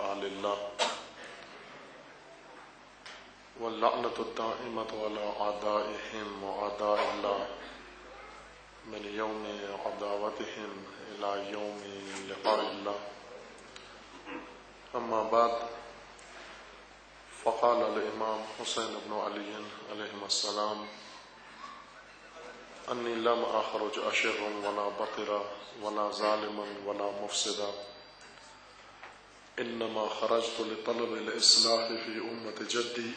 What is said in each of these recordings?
آل اللہ واللعنة الدائمة على أعدائهم وأعداء الله من يوم عداوتهم إلى يوم لقاء الله. أما بعد، فقال الإمام حسين بن علي عليهما السلام: أني لم أخرج أشرا ولا بطرا ولا ظالما ولا مفسدا، إنما خرجت لطلب الإصلاح في أمة جدي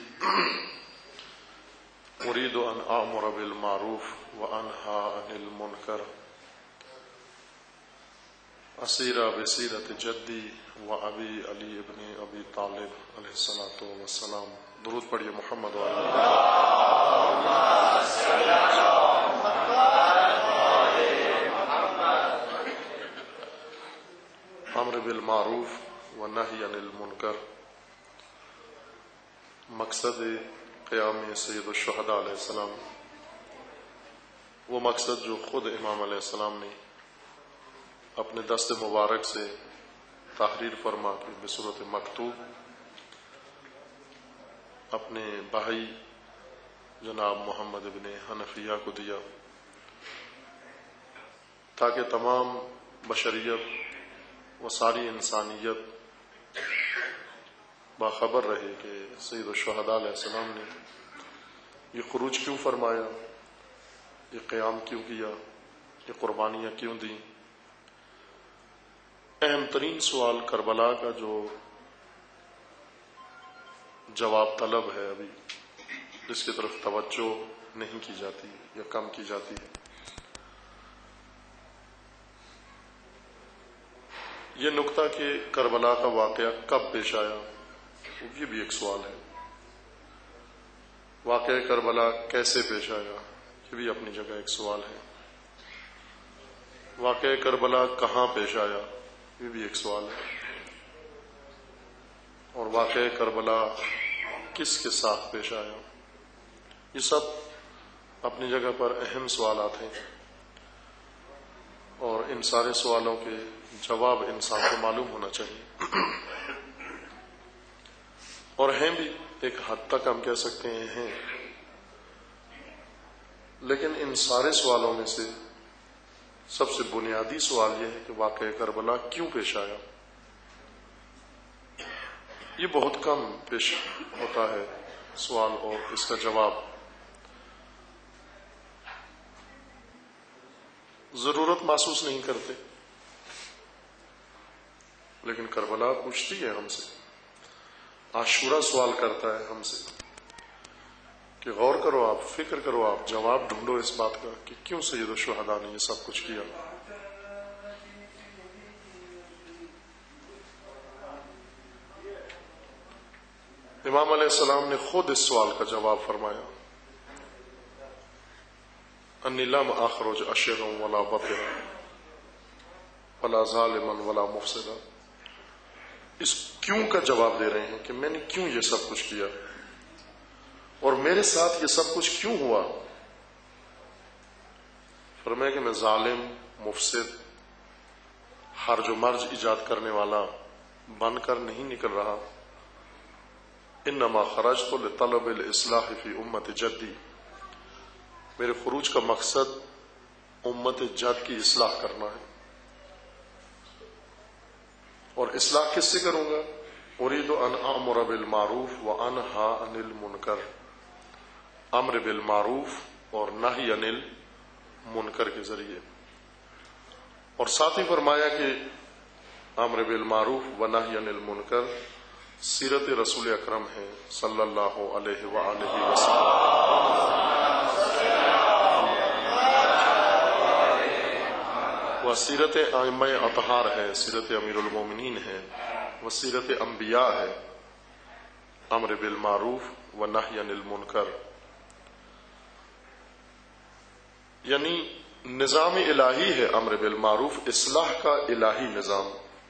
أريد أن أأمر بالمعروف وأنهى عن المنكر أسير بسيرة جدي وأبي علي بن أبي طالب عليه الصلاة والسلام. درود پڑھیے محمد وعلى امر بالمعروف ونہی عن المنکر. مقصد قیام سید الشہداء علیہ السلام، وہ مقصد جو خود امام علیہ السلام نے اپنے دست مبارک سے تحریر فرما کے بصورت مکتوب اپنے بھائی جناب محمد ابن حنفیہ کو دیا، تاکہ تمام بشریت و ساری انسانیت باخبر رہے کہ سید الشہداء علیہ السلام نے یہ خروج کیوں فرمایا، یہ قیام کیوں کیا، یہ قربانیاں کیوں دیں. اہم ترین سوال کربلا کا جو جواب طلب ہے، ابھی جس کی طرف توجہ نہیں کی جاتی یا کم کی جاتی ہے، یہ نقطہ کہ کربلا کا واقعہ کب پیش آیا، یہ بھی ایک سوال ہے. واقعہ کربلا کیسے پیش آیا، یہ بھی اپنی جگہ ایک سوال ہے. واقعہ کربلا کہاں پیش آیا، یہ بھی ایک سوال ہے. اور واقعہ کربلا کس کے ساتھ پیش آیا، یہ سب اپنی جگہ پر اہم سوالات ہیں، اور ان سارے سوالوں کے جواب انسان کو معلوم ہونا چاہیے. اور ہیں بھی ایک حد تک ہم کہہ سکتے ہیں، لیکن ان سارے سوالوں میں سے سب سے بنیادی سوال یہ ہے کہ واقعہ کربلا کیوں پیش آیا. یہ بہت کم پیش ہوتا ہے سوال اور اس کا جواب. ضرورت محسوس نہیں کرتے، لیکن کربلا پوچھتی ہے ہم سے، عاشورہ سوال کرتا ہے ہم سے کہ غور کرو آپ، فکر کرو آپ، جواب ڈھونڈو اس بات کا کہ کیوں سید الشہداء نے یہ سب کچھ کیا. امام علیہ السلام نے خود اس سوال کا جواب فرمایا: انی لم اخرج اشرا ولا بطرا ولا ظالما ولا مفسدا. اس کیوں کا جواب دے رہے ہیں کہ میں نے کیوں یہ سب کچھ کیا اور میرے ساتھ یہ سب کچھ کیوں ہوا. فرمایا کہ میں ظالم، مفسد، ہرج و مرج ایجاد کرنے والا بن کر نہیں نکل رہا. انما خرجت لطلب الاصلاح فی امت جدی. میرے خروج کا مقصد امت جد کی اصلاح کرنا ہے. اور اصلاح کس سے کروں گا؟ اريد ان امر بالمعروف وانہى عن المنکر. امر بالمعروف اور نہی عن المنکر کے ذریعے. اور ساتھ ہی فرمایا کہ امر بالمعروف ونہی عن المنکر سیرت رسول اکرم ہے صلی اللہ علیہ وآلہ وسلم. وہ سیرت ائمہ اطہار ہے، سیرت امیر المومنین ہے، وہ سیرت انبیاء ہے. امر بالمعروف و نہی عن المنکر یعنی نظام الہی ہے. امر بالمعروف اصلاح کا الہی نظام.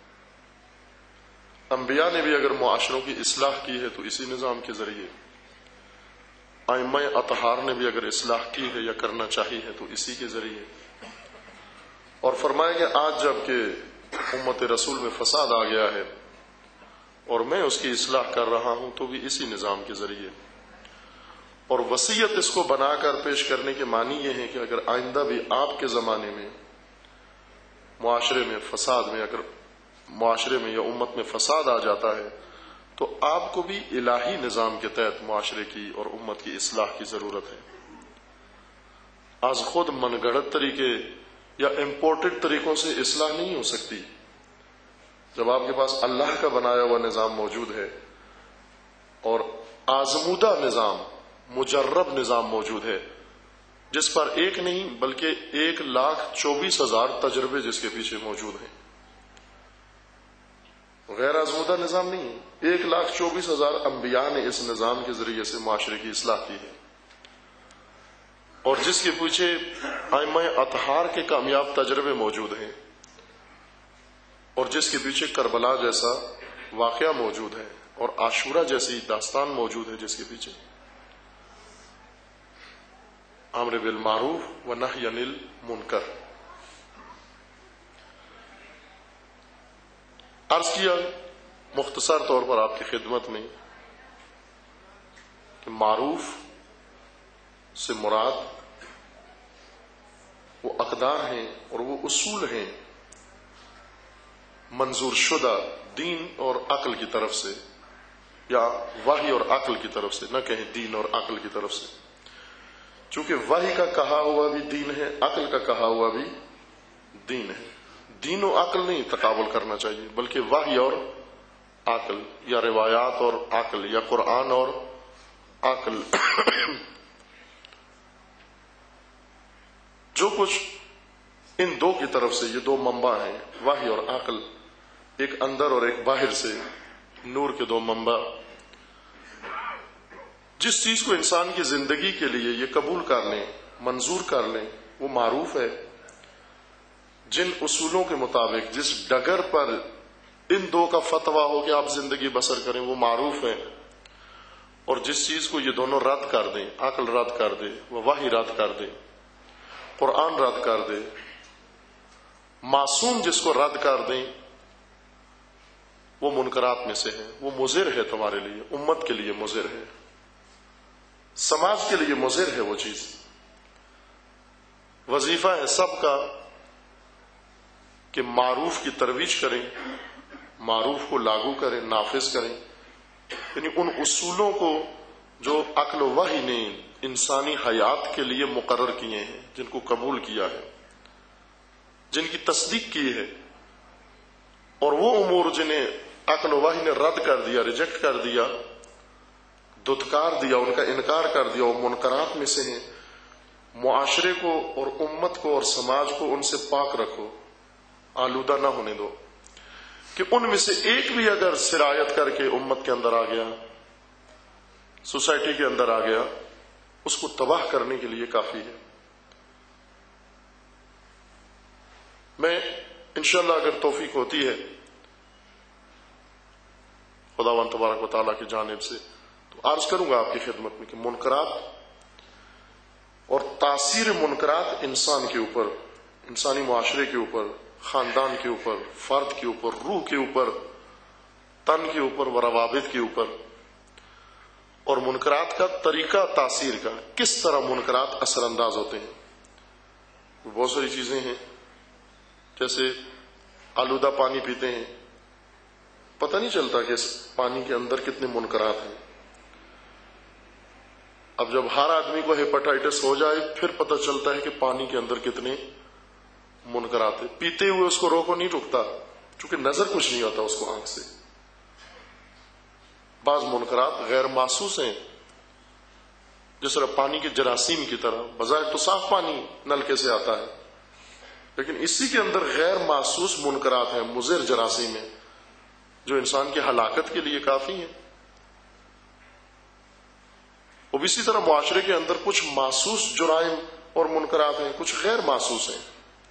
انبیاء نے بھی اگر معاشروں کی اصلاح کی ہے تو اسی نظام کے ذریعے. ائمہ اطہار نے بھی اگر اصلاح کی ہے یا کرنا چاہی ہے تو اسی کے ذریعے. اور فرمایا کہ آج جب کہ امت رسول میں فساد آ گیا ہے اور میں اس کی اصلاح کر رہا ہوں تو بھی اسی نظام کے ذریعے۔ اور وصیت اس کو بنا کر پیش کرنے کے معنی یہ ہے کہ اگر آئندہ بھی آپ کے زمانے میں معاشرے میں فساد میں، اگر معاشرے میں یا امت میں فساد آ جاتا ہے تو آپ کو بھی الہی نظام کے تحت معاشرے کی اور امت کی اصلاح کی ضرورت ہے۔ آج خود من گھڑت طریقے یا امپورٹڈ طریقوں سے اصلاح نہیں ہو سکتی۔ جب آپ کے پاس اللہ کا بنایا ہوا نظام موجود ہے اور آزمودہ نظام، مجرب نظام موجود ہے، جس پر ایک نہیں بلکہ 1,24,000 تجربے جس کے پیچھے موجود ہیں، غیر آزمودہ نظام نہیں ہے۔ 1,24,000 انبیاء نے اس نظام کے ذریعے سے معاشرے کی اصلاح کی ہے، اور جس کے پیچھے ائمہ اطہار کے کامیاب تجربے موجود ہیں، اور جس کے پیچھے کربلا جیسا واقعہ موجود ہے اور عاشورہ جیسی داستان موجود ہے، جس کے پیچھے امر بالمعروف و نہی عن المنکر۔ عرض کیا مختصر طور پر آپ کی خدمت میں کہ معروف سے مراد وہ اقدار ہیں اور وہ اصول ہیں منظور شدہ دین اور عقل کی طرف سے، یا وحی اور عقل کی طرف سے، نہ کہیں دین اور عقل کی طرف سے، چونکہ وحی کا کہا ہوا بھی دین ہے، عقل کا کہا ہوا بھی دین ہے۔ دین و عقل نہیں تقابل کرنا چاہیے، بلکہ وحی اور عقل، یا روایات اور عقل، یا قرآن اور عقل۔ جو کچھ ان دو کی طرف سے، یہ دو منبع ہیں، وحی اور عقل، ایک اندر اور ایک باہر سے، نور کے دو منبع۔ جس چیز کو انسان کی زندگی کے لیے یہ قبول کر لیں، منظور کر لیں، وہ معروف ہے۔ جن اصولوں کے مطابق، جس ڈگر پر ان دو کا فتویٰ ہو کہ آپ زندگی بسر کریں، وہ معروف ہے۔ اور جس چیز کو یہ دونوں رد کر دیں، عقل رد کر دے، وہ وحی رد کر دے، قرآن رد کر دے، معصوم جس کو رد کر دیں، وہ منکرات میں سے ہے، وہ مضر ہے تمہارے لیے، امت کے لیے مضر ہے، سماج کے لیے مضر ہے وہ چیز۔ وظیفہ ہے سب کا کہ معروف کی ترویج کریں، معروف کو لاگو کریں، نافذ کریں، یعنی ان اصولوں کو جو عقل و وحی نے انسانی حیات کے لیے مقرر کیے ہیں، جن کو قبول کیا ہے، جن کی تصدیق کی ہے، اور وہ امور جنہیں عقل و وحی نے رد کر دیا، ریجیکٹ کر دیا، دھتکار دیا، ان کا انکار کر دیا، وہ منکرات میں سے ہیں۔ معاشرے کو اور امت کو اور سماج کو ان سے پاک رکھو، آلودہ نہ ہونے دو، کہ ان میں سے ایک بھی اگر سرایت کر کے امت کے اندر آ گیا، سوسائٹی کے اندر آ گیا، اس کو تباہ کرنے کے لیے کافی ہے۔ میں انشاءاللہ اگر توفیق ہوتی ہے خداوند تبارک و تعالیٰ کی جانب سے، تو عرض کروں گا آپ کی خدمت میں کہ منکرات اور تاثیر منکرات انسان کے اوپر، انسانی معاشرے کے اوپر، خاندان کے اوپر، فرد کے اوپر، روح کے اوپر، تن کے اوپر و روابط کے اوپر، اور منکرات کا طریقہ تاثیر کا، کس طرح منکرات اثر انداز ہوتے ہیں۔ بہت ساری چیزیں ہیں، جیسے آلودہ پانی پیتے ہیں، پتہ نہیں چلتا کہ اس پانی کے اندر کتنے منکرات ہیں۔ اب جب ہر آدمی کو ہیپاٹائٹس ہو جائے پھر پتہ چلتا ہے کہ پانی کے اندر کتنے منکرات ہیں۔ پیتے ہوئے اس کو روکو نہیں رکتا، چونکہ نظر کچھ نہیں آتا اس کو آنکھ سے۔ بعض منکرات غیر محسوس ہیں، جس طرح پانی کے جراثیم کی طرح، بظاہر تو صاف پانی نلکے سے آتا ہے، لیکن اسی کے اندر غیر محسوس منکرات ہیں، مضر جراثیم ہیں، جو انسان کی ہلاکت کے لیے کافی ہیں۔ اور اسی طرح معاشرے کے اندر کچھ محسوس جرائم اور منکرات ہیں، کچھ غیر محسوس ہیں۔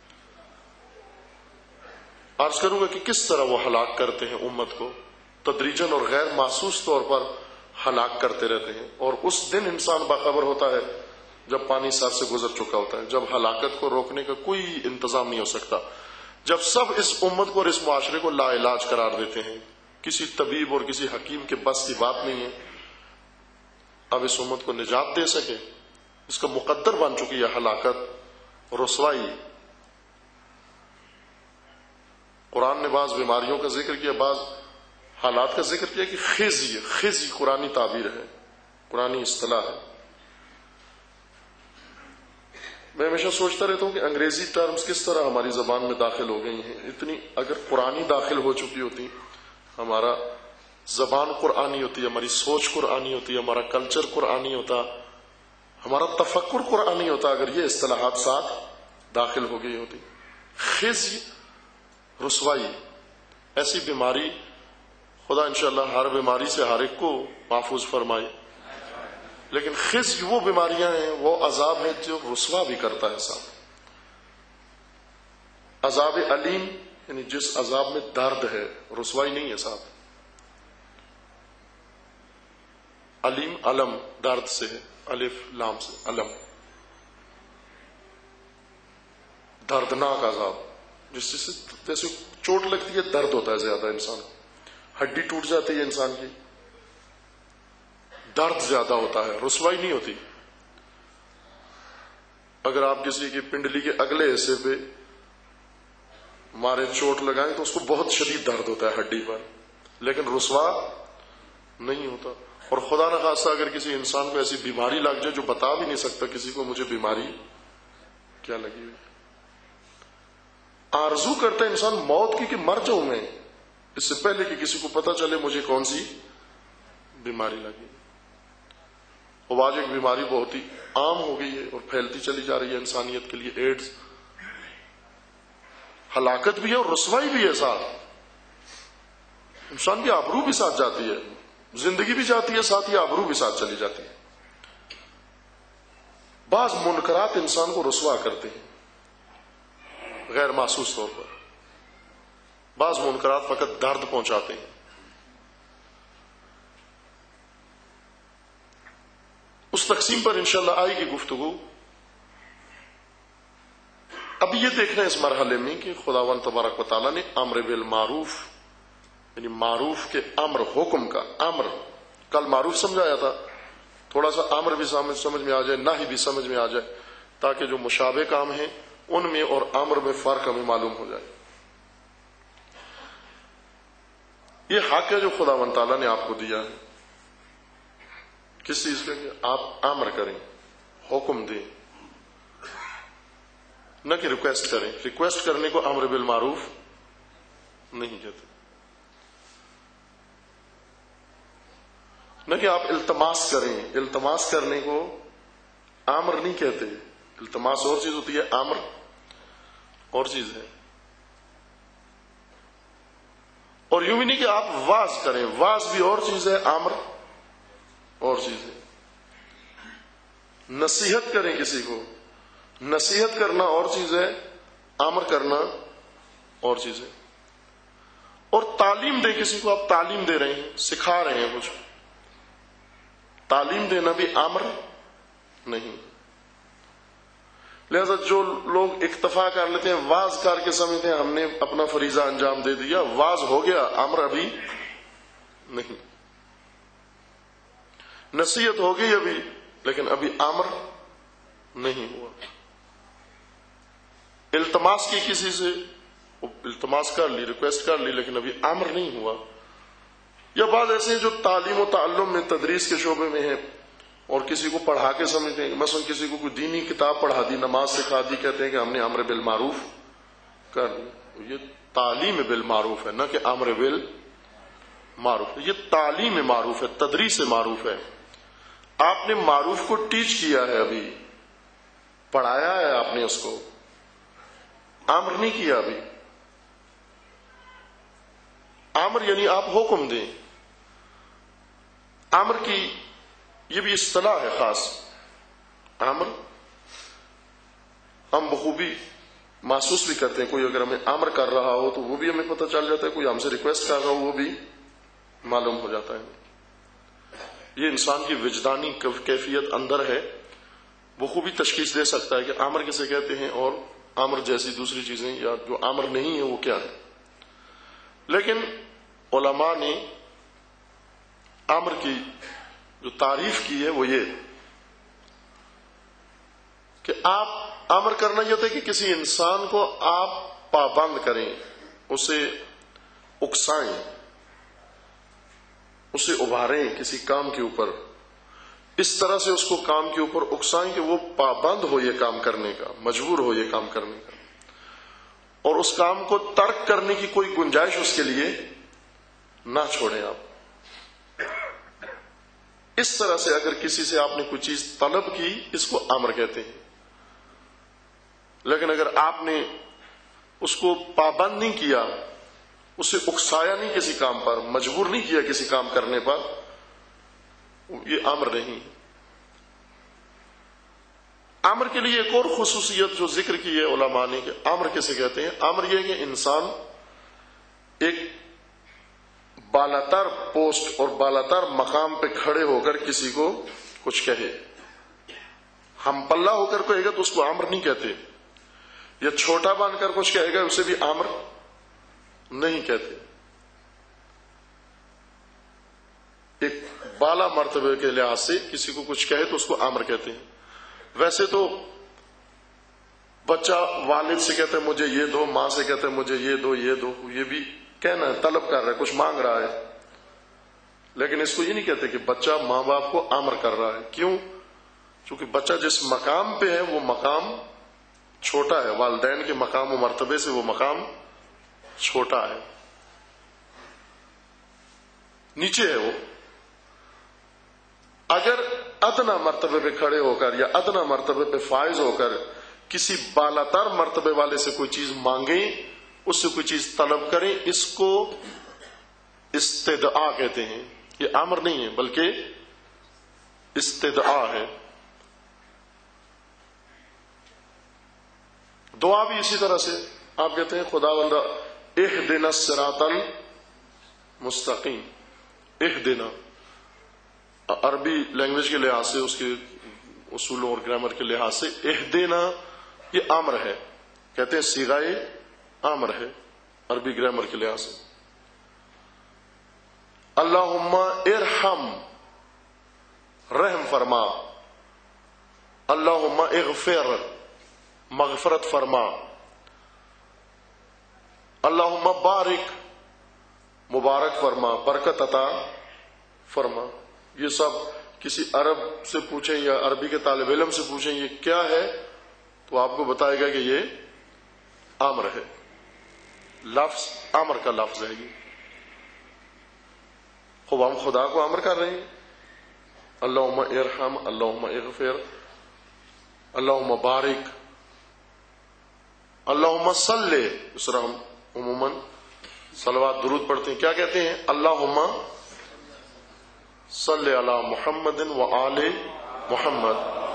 عرض کروں گا کہ کس طرح وہ ہلاک کرتے ہیں امت کو، تدریجاً اور غیر محسوس طور پر ہلاک کرتے رہتے ہیں، اور اس دن انسان باخبر ہوتا ہے جب پانی سر سے گزر چکا ہوتا ہے، جب ہلاکت کو روکنے کا کوئی انتظام نہیں ہو سکتا، جب سب اس امت کو اور اس معاشرے کو لا علاج قرار دیتے ہیں، کسی طبیب اور کسی حکیم کے بس کی بات نہیں ہے اب اس امت کو نجات دے سکے. اس کا مقدر بن چکی ہے ہلاکت، رسوائی. قرآن نے بعض بیماریوں کا ذکر کیا، بعض حالات کا ذکر کیا کہ خزی قرآنی تعبیر ہے، قرآنی اصطلاح ہے. میں ہمیشہ سوچتا رہتا ہوں کہ انگریزی ٹرمز کس طرح ہماری زبان میں داخل ہو گئی ہیں. اتنی اگر قرآنی داخل ہو چکی ہوتی، ہمارا زبان قرآنی ہوتی، ہماری سوچ قرآنی ہوتی، ہمارا کلچر قرآنی ہوتا، ہمارا تفکر قرآنی ہوتا، اگر یہ اصطلاحات ساتھ داخل ہو گئی ہوتی. خزی، رسوائی، ایسی بیماری، خدا انشاءاللہ ہر بیماری سے ہر ایک کو محفوظ فرمائے. لیکن خزی وہ بیماریاں ہیں، وہ عذاب ہے جو رسوا بھی کرتا ہے ساتھ. عذاب علیم یعنی جس عذاب میں درد ہے، رسوائی نہیں ہے ساتھ. علیم علم درد سے ہے، الف لام سے علم، دردناک عذاب جس سے جیسے چوٹ لگتی ہے درد ہوتا ہے زیادہ، انسان ہڈی ٹوٹ جاتی ہے انسان کی، درد زیادہ ہوتا ہے، رسوائی نہیں ہوتی. اگر آپ کسی کی پنڈلی کے اگلے حصے پہ مارے چوٹ لگائیں تو اس کو بہت شدید درد ہوتا ہے ہڈی پر، لیکن رسوا نہیں ہوتا. اور خدا نہ خاصہ اگر کسی انسان کو ایسی بیماری لگ جائے جو بتا بھی نہیں سکتا کسی کو مجھے بیماری کیا لگی ہوئی، آرزو کرتا ہے انسان موت کی کہ مر جاؤں میں اس سے پہلے کہ کسی کو پتا چلے مجھے کون سی بیماری لگی. اور آج ایک بیماری بہت ہی عام ہو گئی ہے اور پھیلتی چلی جا رہی ہے انسانیت کے لیے، ایڈز. ہلاکت بھی ہے اور رسوائی بھی ہے ساتھ. انسان کی آبرو بھی ساتھ جاتی ہے، زندگی بھی جاتی ہے ساتھ، ہی آبرو بھی ساتھ چلی جاتی ہے. بعض منکرات انسان کو رسوا کرتے ہیں غیر محسوس طور پر، بعض منکرات فقط درد پہنچاتے ہیں. اس تقسیم پر انشاءاللہ آئے گی گفتگو. اب یہ دیکھنا اس مرحلے میں کہ خداوند تبارک و تعالیٰ نے امر بالمعروف یعنی معروف کے امر، حکم کا امر، کل معروف سمجھایا تھا، تھوڑا سا امر بھی سمجھ میں آ جائے، نہی بھی سمجھ میں آ جائے، تاکہ جو مشابہ کام ہیں ان میں اور امر میں فرق ہمیں معلوم ہو جائے. یہ حق ہے جو خداوند تعالیٰ نے آپ کو دیا ہے. کس چیز کا؟ کہ آپ امر کریں، حکم دیں، نہ کہ ریکویسٹ کریں. ریکویسٹ کرنے کو امر بالمعروف نہیں کہتے، نہ کہ آپ التماس کریں. التماس کرنے کو امر نہیں کہتے. التماس اور چیز ہوتی ہے، امر اور چیز ہے. اور یوں بھی نہیں کہ آپ واز کریں، واز بھی اور چیز ہے، امر اور چیز ہے. نصیحت کریں کسی کو، نصیحت کرنا اور چیز ہے، امر کرنا اور چیز ہے. اور تعلیم دیں کسی کو، آپ تعلیم دے رہے ہیں، سکھا رہے ہیں کچھ، تعلیم دینا بھی امر نہیں. لہذا جو لوگ اکتفا کر لیتے ہیں، واز کر کے سمجھتے ہیں ہم نے اپنا فریضہ انجام دے دیا، واز ہو گیا، امر ابھی نہیں. نصیحت ہو گئی ابھی، لیکن ابھی امر نہیں ہوا. التماس کی کسی سے، التماس کر لی، ریکویسٹ کر لی، لیکن ابھی امر نہیں ہوا. یا بعض ایسے ہیں جو تعلیم و تعلم میں، تدریس کے شعبے میں ہیں اور کسی کو پڑھا کے سمجھتے ہیں. مثلا کسی کو کوئی دینی کتاب پڑھا دی، نماز سکھا دی، کہتے ہیں کہ ہم نے امر بالمعروف کر دی. یہ تعلیم بالمعروف ہے، نہ کہ امر بالمعروف. یہ تعلیم معروف ہے، تدریس معروف ہے. آپ نے معروف کو ٹیچ کیا ہے، ابھی پڑھایا ہے آپ نے اس کو، امر نہیں کیا ابھی. امر یعنی آپ حکم دیں. امر کی یہ بھی اصطلاح ہے خاص. امر ہم بخوبی محسوس بھی کرتے ہیں. کوئی اگر ہمیں امر کر رہا ہو تو وہ بھی ہمیں پتہ چل جاتا ہے، کوئی ہم سے ریکویسٹ کر رہا ہو وہ بھی معلوم ہو جاتا ہے. یہ انسان کی وجدانی کیفیت اندر ہے، بخوبی تشخیص دے سکتا ہے کہ امر کسے کہتے ہیں اور امر جیسی دوسری چیزیں یا جو امر نہیں ہے وہ کیا ہے. لیکن علماء نے امر کی جو تعریف کی ہے وہ یہ کہ آپ امر کرنا یہ ہوتا ہے کہ کسی انسان کو آپ پابند کریں، اسے اکسائیں، اسے ابھاریں کسی کام کے اوپر، اس طرح سے اس کو کام کے اوپر اکسائیں کہ وہ پابند ہو یہ کام کرنے کا، مجبور ہو یہ کام کرنے کا، اور اس کام کو ترک کرنے کی کوئی گنجائش اس کے لیے نہ چھوڑیں آپ۔ اس طرح سے اگر کسی سے آپ نے کوئی چیز طلب کی، اس کو امر کہتے ہیں۔ لیکن اگر آپ نے اس کو پابند نہیں کیا، اسے اکسایا نہیں کسی کام پر، مجبور نہیں کیا کسی کام کرنے پر، یہ امر نہیں۔ امر کے لیے ایک اور خصوصیت جو ذکر کی ہے علماء نے کہ امر کیسے کہتے ہیں، امر یہ کہ انسان ایک بالاتر پوسٹ اور بالاتر مقام پہ کھڑے ہو کر کسی کو کچھ کہے، ہم پلہ ہو کر کہے گا تو اس کو امر نہیں کہتے، یا چھوٹا بن کر کچھ کہے گا اسے بھی امر نہیں کہتے۔ ایک بالا مرتبے کے لحاظ سے کسی کو کچھ کہے تو اس کو امر کہتے ہیں۔ ویسے تو بچہ والد سے کہتا ہے مجھے یہ دو، ماں سے کہتا ہے مجھے یہ دو یہ دو، یہ بھی کہنا ہے، طلب کر رہا ہے، کچھ مانگ رہا ہے، لیکن اس کو یہ نہیں کہتے کہ بچہ ماں باپ کو امر کر رہا ہے۔ کیوں؟ چونکہ بچہ جس مقام پہ ہے وہ مقام چھوٹا ہے، والدین کے مقام و مرتبے سے وہ مقام چھوٹا ہے، نیچے ہے وہ۔ اگر ادنا مرتبے پہ کھڑے ہو کر یا ادنا مرتبے پہ فائز ہو کر کسی بالاتر مرتبے والے سے کوئی چیز مانگیں، اس سے کوئی چیز طلب کریں، اس کو استدعاء کہتے ہیں۔ یہ امر نہیں ہے بلکہ استدعاء ہے۔ دعا بھی اسی طرح سے آپ کہتے ہیں خداوند اہدنا الصراط المستقیم، اہدنا عربی لینگویج کے لحاظ سے، اس کے اصولوں اور گرامر کے لحاظ سے اہدنا یہ امر ہے، کہتے ہیں صیغہ امر ہے عربی گرامر کے لحاظ سے۔ اللہم ارحم، رحم فرما، اللہم اغفر، مغفرت فرما، اللہم بارک، مبارک فرما، برکت عطا فرما۔ یہ سب کسی عرب سے پوچھیں یا عربی کے طالب علم سے پوچھیں یہ کیا ہے تو آپ کو بتائے گا کہ یہ امر ہے، لفظ امر کا لفظ ہے یہ۔ خوب ہم خدا کو امر کر رہے ہیں، اللہم ارحم، اللہم اغفر، اللہم بارک، اللہم صلی۔ اس طرح ہم عموماً صلوات درود پڑھتے ہیں، کیا کہتے ہیں؟ اللہم صلی علی محمد و آل محمد۔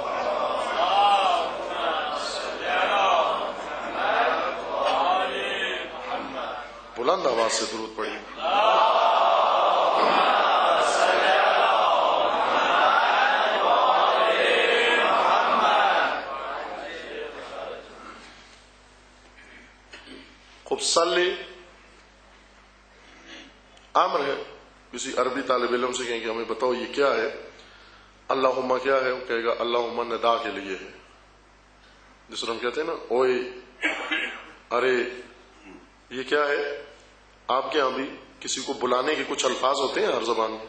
بلند آواز سے درود پڑھیں۔ خوب صلی امر ہے۔ کسی عربی طالب علم سے کہیں کہ ہمیں بتاؤ یہ کیا ہے، اللہم کیا ہے، وہ کہے گا اللہم ندا کے لیے ہے، جس طرح ہم کہتے ہیں نا اوئے، ارے، یہ کیا ہے؟ آپ کے ہاں بھی کسی کو بلانے کے کچھ الفاظ ہوتے ہیں ہر زبان میں،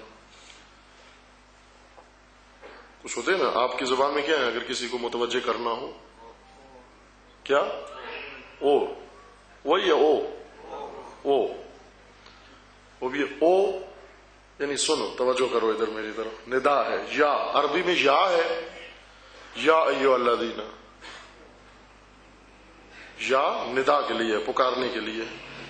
کچھ ہوتے ہیں نا۔ آپ کی زبان میں کیا ہے اگر کسی کو متوجہ کرنا ہو؟ کیا؟ او، وہی ہے او، وہ بھی او یعنی سنو، توجہ کرو ادھر میری طرف، ندا ہے، یا عربی میں یا ہے، یا ایھا الذین، یا ندا کے لیے، پکارنے کے لیے۔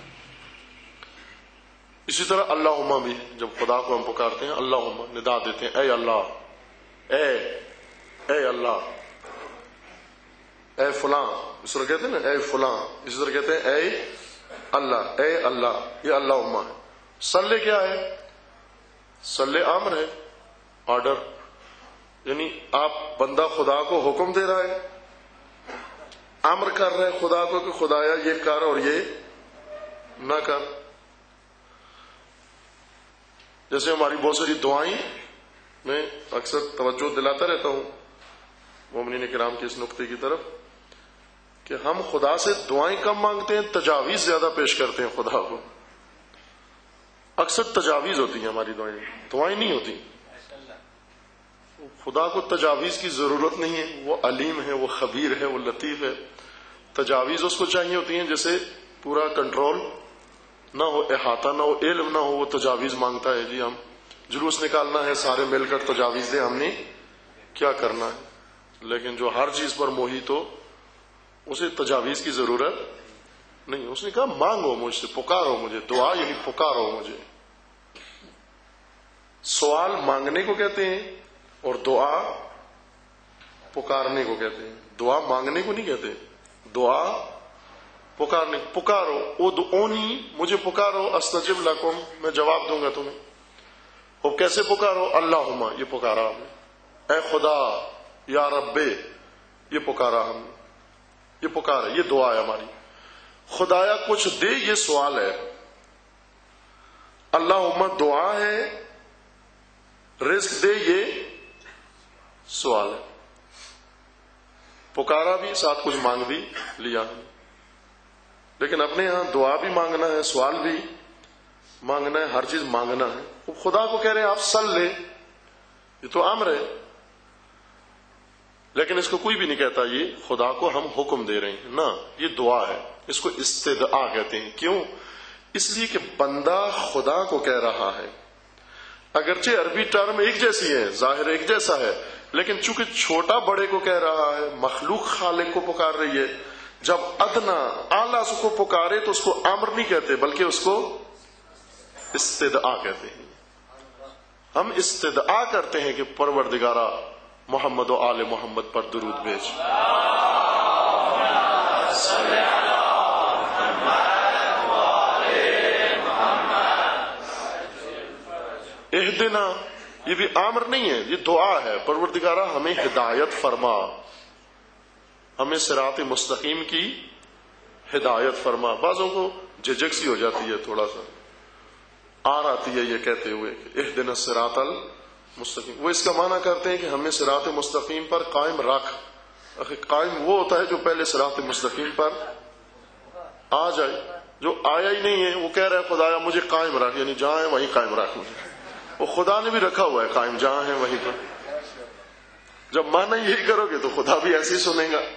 اسی طرح اللہم بھی، جب خدا کو ہم پکارتے ہیں اللہم، ندا دیتے ہیں، اے اللہ، اے اللہ، اے فلاں، اس طرح کہتے ہیں نا اے فلاں، اسی طرح کہتے ہیں اے اللہ، اے اللہ، یہ اللہم ہے۔ صلی کیا ہے؟ صلی امر ہے، آرڈر، یعنی آپ بندہ خدا کو حکم دے رہا ہے، امر کر رہے ہیں خدا کو کہ خدایا یہ کر اور یہ نہ کر۔ جیسے ہماری بہت ساری دعائیں، میں اکثر توجہ دلاتا رہتا ہوں مومنین کرام کے اس نقطے کی طرف کہ ہم خدا سے دعائیں کم مانگتے ہیں، تجاویز زیادہ پیش کرتے ہیں خدا کو. اکثر تجاویز ہوتی ہیں ہماری دعائیں نہیں ہوتی. خدا کو تجاویز کی ضرورت نہیں ہے، وہ علیم ہے، وہ خبیر ہے، وہ لطیف ہے. تجاویز اس کو چاہیے ہوتی ہیں جیسے پورا کنٹرول نہ ہو، احاطہ نہ ہو، علم نہ ہو، وہ تجاویز مانگتا ہے. جی ہم جلوس نکالنا ہے، سارے مل کر تجاویز دیں، ہم نے کیا کرنا ہے. لیکن جو ہر چیز پر محیط ہو اسے تجاویز کی ضرورت نہیں. اس نے کہا مانگو مجھ سے، پکارو مجھے. دعا یعنی پکارو مجھے. سوال مانگنے کو کہتے ہیں اور دعا پکارنے کو کہتے ہیں. دعا مانگنے کو نہیں کہتے، دعا پکارنے. پکارو، ادعونی، مجھے پکارو، استجب لکم، میں جواب دوں گا تمہیں. اور کیسے پکارو؟ اللہم، یہ پکارا ہم نے. اے خدا، یا رب، یہ پکارا ہم نے. یہ پکار ہے، یہ دعا ہے ہماری. خدایا کچھ دے، یہ سوال ہے. اللہم دعا ہے، رزق دے یہ سوال ہے. پکارا بھی، ساتھ کچھ مانگ بھی لیا. لیکن اپنے یہاں دعا بھی مانگنا ہے، سوال بھی مانگنا ہے، ہر چیز مانگنا ہے. وہ خدا کو کہہ رہے ہیں آپ سل لے، یہ تو امر ہے. لیکن اس کو کوئی بھی نہیں کہتا یہ خدا کو ہم حکم دے رہے ہیں، نہ، یہ دعا ہے. اس کو استدعا کہتے ہیں. کیوں؟ اس لیے کہ بندہ خدا کو کہہ رہا ہے. اگرچہ عربی ٹرم ایک جیسی ہے، ظاہر ایک جیسا ہے، لیکن چونکہ چھوٹا بڑے کو کہہ رہا ہے، مخلوق خالق کو پکار رہی ہے. جب ادنا اعلیٰ اس کو پکارے تو اس کو امر نہیں کہتے بلکہ اس کو استدعا کہتے ہیں. ہم استدعا کرتے ہیں کہ پروردگارا محمد و آل محمد پر درود بھیج. اہدنا، یہ بھی امر نہیں ہے، یہ دعا ہے. پروردگارا ہمیں ہدایت فرما، ہمیں صراط مستقیم کی ہدایت فرما. بعضوں کو جھجک سی ہو جاتی ہے، تھوڑا سا آر آتی ہے یہ کہتے ہوئے کہ اہدنا الصراط المستقیم. وہ اس کا معنی کرتے ہیں کہ ہمیں صراط مستقیم پر قائم رکھ. قائم وہ ہوتا ہے جو پہلے صراط مستقیم پر آ جائے. جو آیا ہی نہیں ہے وہ کہہ رہا ہے خدایا مجھے قائم رکھ، یعنی جہاں ہے وہیں قائم رکھ مجھے. وہ خدا نے بھی رکھا ہوا ہے قائم، جہاں ہے وہیں پر. جب مانا یہی کرو گے تو خدا بھی ایسے ہی سنے گا.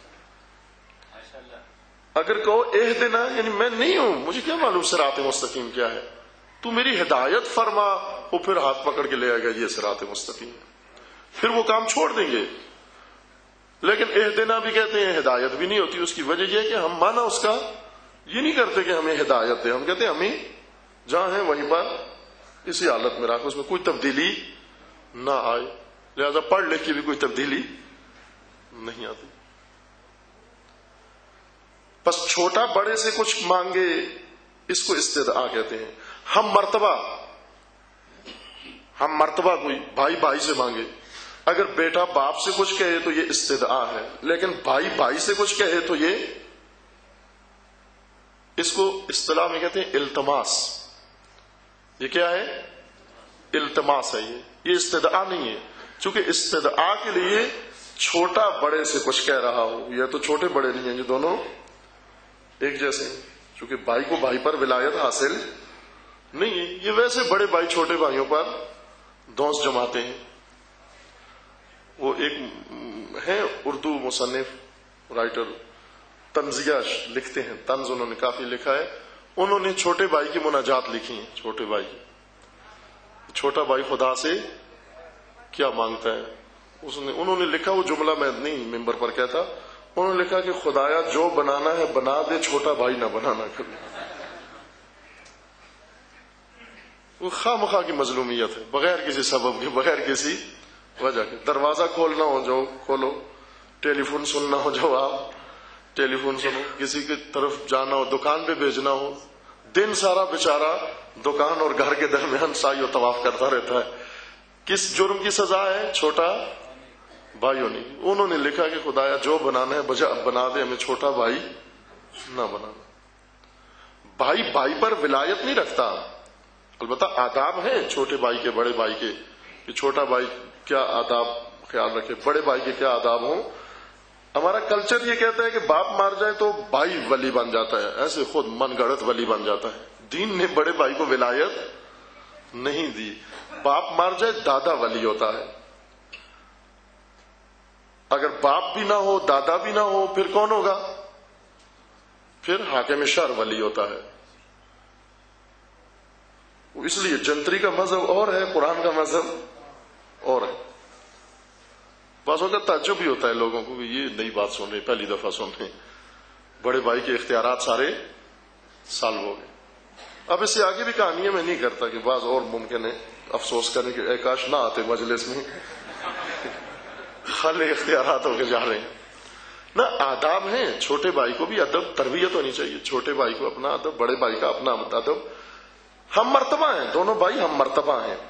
اگر کہو اہدنا، یعنی میں نہیں ہوں، مجھے کیا معلوم صراط مستقیم کیا ہے، تو میری ہدایت فرما، وہ پھر ہاتھ پکڑ کے لے آئے گا یہ صراط مستقیم. پھر وہ کام چھوڑ دیں گے. لیکن اہدنا بھی کہتے ہیں، ہدایت بھی نہیں ہوتی. اس کی وجہ یہ ہے کہ ہم مانا اس کا یہ نہیں کرتے کہ ہمیں ہدایت دے. ہم کہتے ہیں ہمیں جہاں ہے وہیں پر اسی حالت میں رکھ، اس میں کوئی تبدیلی نہ آئے. لہذا پڑھ لکھ کے بھی کوئی تبدیلی نہیں آتی. بس چھوٹا بڑے سے کچھ مانگے، اس کو استدعا کہتے ہیں. ہم مرتبہ کوئی بھائی بھائی سے مانگے. اگر بیٹا باپ سے کچھ کہے تو یہ استدعا ہے. لیکن بھائی بھائی سے کچھ کہے تو یہ، اس کو اصطلاح میں کہتے ہیں التماس. یہ کیا ہے؟ التماس ہے. یہ استدعا نہیں ہے. چونکہ استدعا کے لیے چھوٹا بڑے سے کچھ کہہ رہا ہو. یہ تو چھوٹے بڑے نہیں ہیں، یہ دونوں ایک جیسے ہیں. چونکہ بھائی کو بھائی پر ولایت حاصل نہیں ہے. یہ ویسے بڑے بھائی چھوٹے بھائیوں پر دونس جماتے ہیں. وہ ایک ہیں اردو مصنف رائٹر، طنزیہ لکھتے ہیں، طنز انہوں نے کافی لکھا ہے. انہوں نے چھوٹے بھائی کی مناجات لکھی ہیں. چھوٹے بھائی، چھوٹا بھائی خدا سے کیا مانگتا ہے. انہوں نے لکھا، وہ جملہ میں نہیں ممبر پر کہتا، انہوں نے لکھا کہ خدایا جو بنانا ہے بنا دے، چھوٹا بھائی نہ بنانا کبھی. وہ خواہ مخواہ کی مظلومیت ہے، بغیر کسی سبب کے، بغیر کسی وجہ کے. دروازہ کھولنا ہو جو کھولو، ٹیلی فون سننا ہو جو آپ ٹیلی فون سنو، کسی کی طرف جانا ہو، دکان پہ بھیجنا ہو، دن سارا بیچارہ دکان اور گھر کے درمیان سائی و طواف کرتا رہتا ہے. کس جرم کی سزا ہے؟ چھوٹا بھائیوں نے. انہوں نے لکھا کہ خدایا جو بنانا ہے بنا دے، ہمیں چھوٹا بھائی نہ بنانا. بھائی بھائی پر ولایت نہیں رکھتا. البتہ آداب ہیں چھوٹے بھائی کے بڑے بھائی کے، کہ چھوٹا بھائی کیا آداب خیال رکھے، بڑے بھائی کے کیا آداب ہوں۔ ہمارا کلچر یہ کہتا ہے کہ باپ مار جائے تو بھائی ولی بن جاتا ہے، ایسے خود من گڑت ولی بن جاتا ہے۔ دین نے بڑے بھائی کو ولایت نہیں دی، باپ مار جائے دادا ولی ہوتا ہے۔ اگر باپ بھی نہ ہو دادا بھی نہ ہو پھر کون ہوگا؟ پھر حاکم شرع ولی ہوتا ہے۔ اس لیے جنتری کا مذہب اور ہے، قرآن کا مذہب اور ہے۔ بعض اوقات تعجب بھی ہوتا ہے لوگوں کو کہ یہ نئی بات سن رہے، پہلی دفعہ سن رہے، بڑے بھائی کے اختیارات سارے سالو ہو گئے۔ اب اس سے آگے بھی کہانیاں میں نہیں کرتا کہ بعض اور ممکن ہے افسوس کرنے کہ اے کاش نہ آتے مجلس میں، خالی اختیارات ہو کے جا رہے ہیں۔ نہ آداب ہیں، چھوٹے بھائی کو بھی ادب تربیت ہونی چاہیے، چھوٹے بھائی کو اپنا ادب، بڑے بھائی کا اپنا ادب۔ ہم مرتبہ ہیں، دونوں بھائی ہم مرتبہ ہیں۔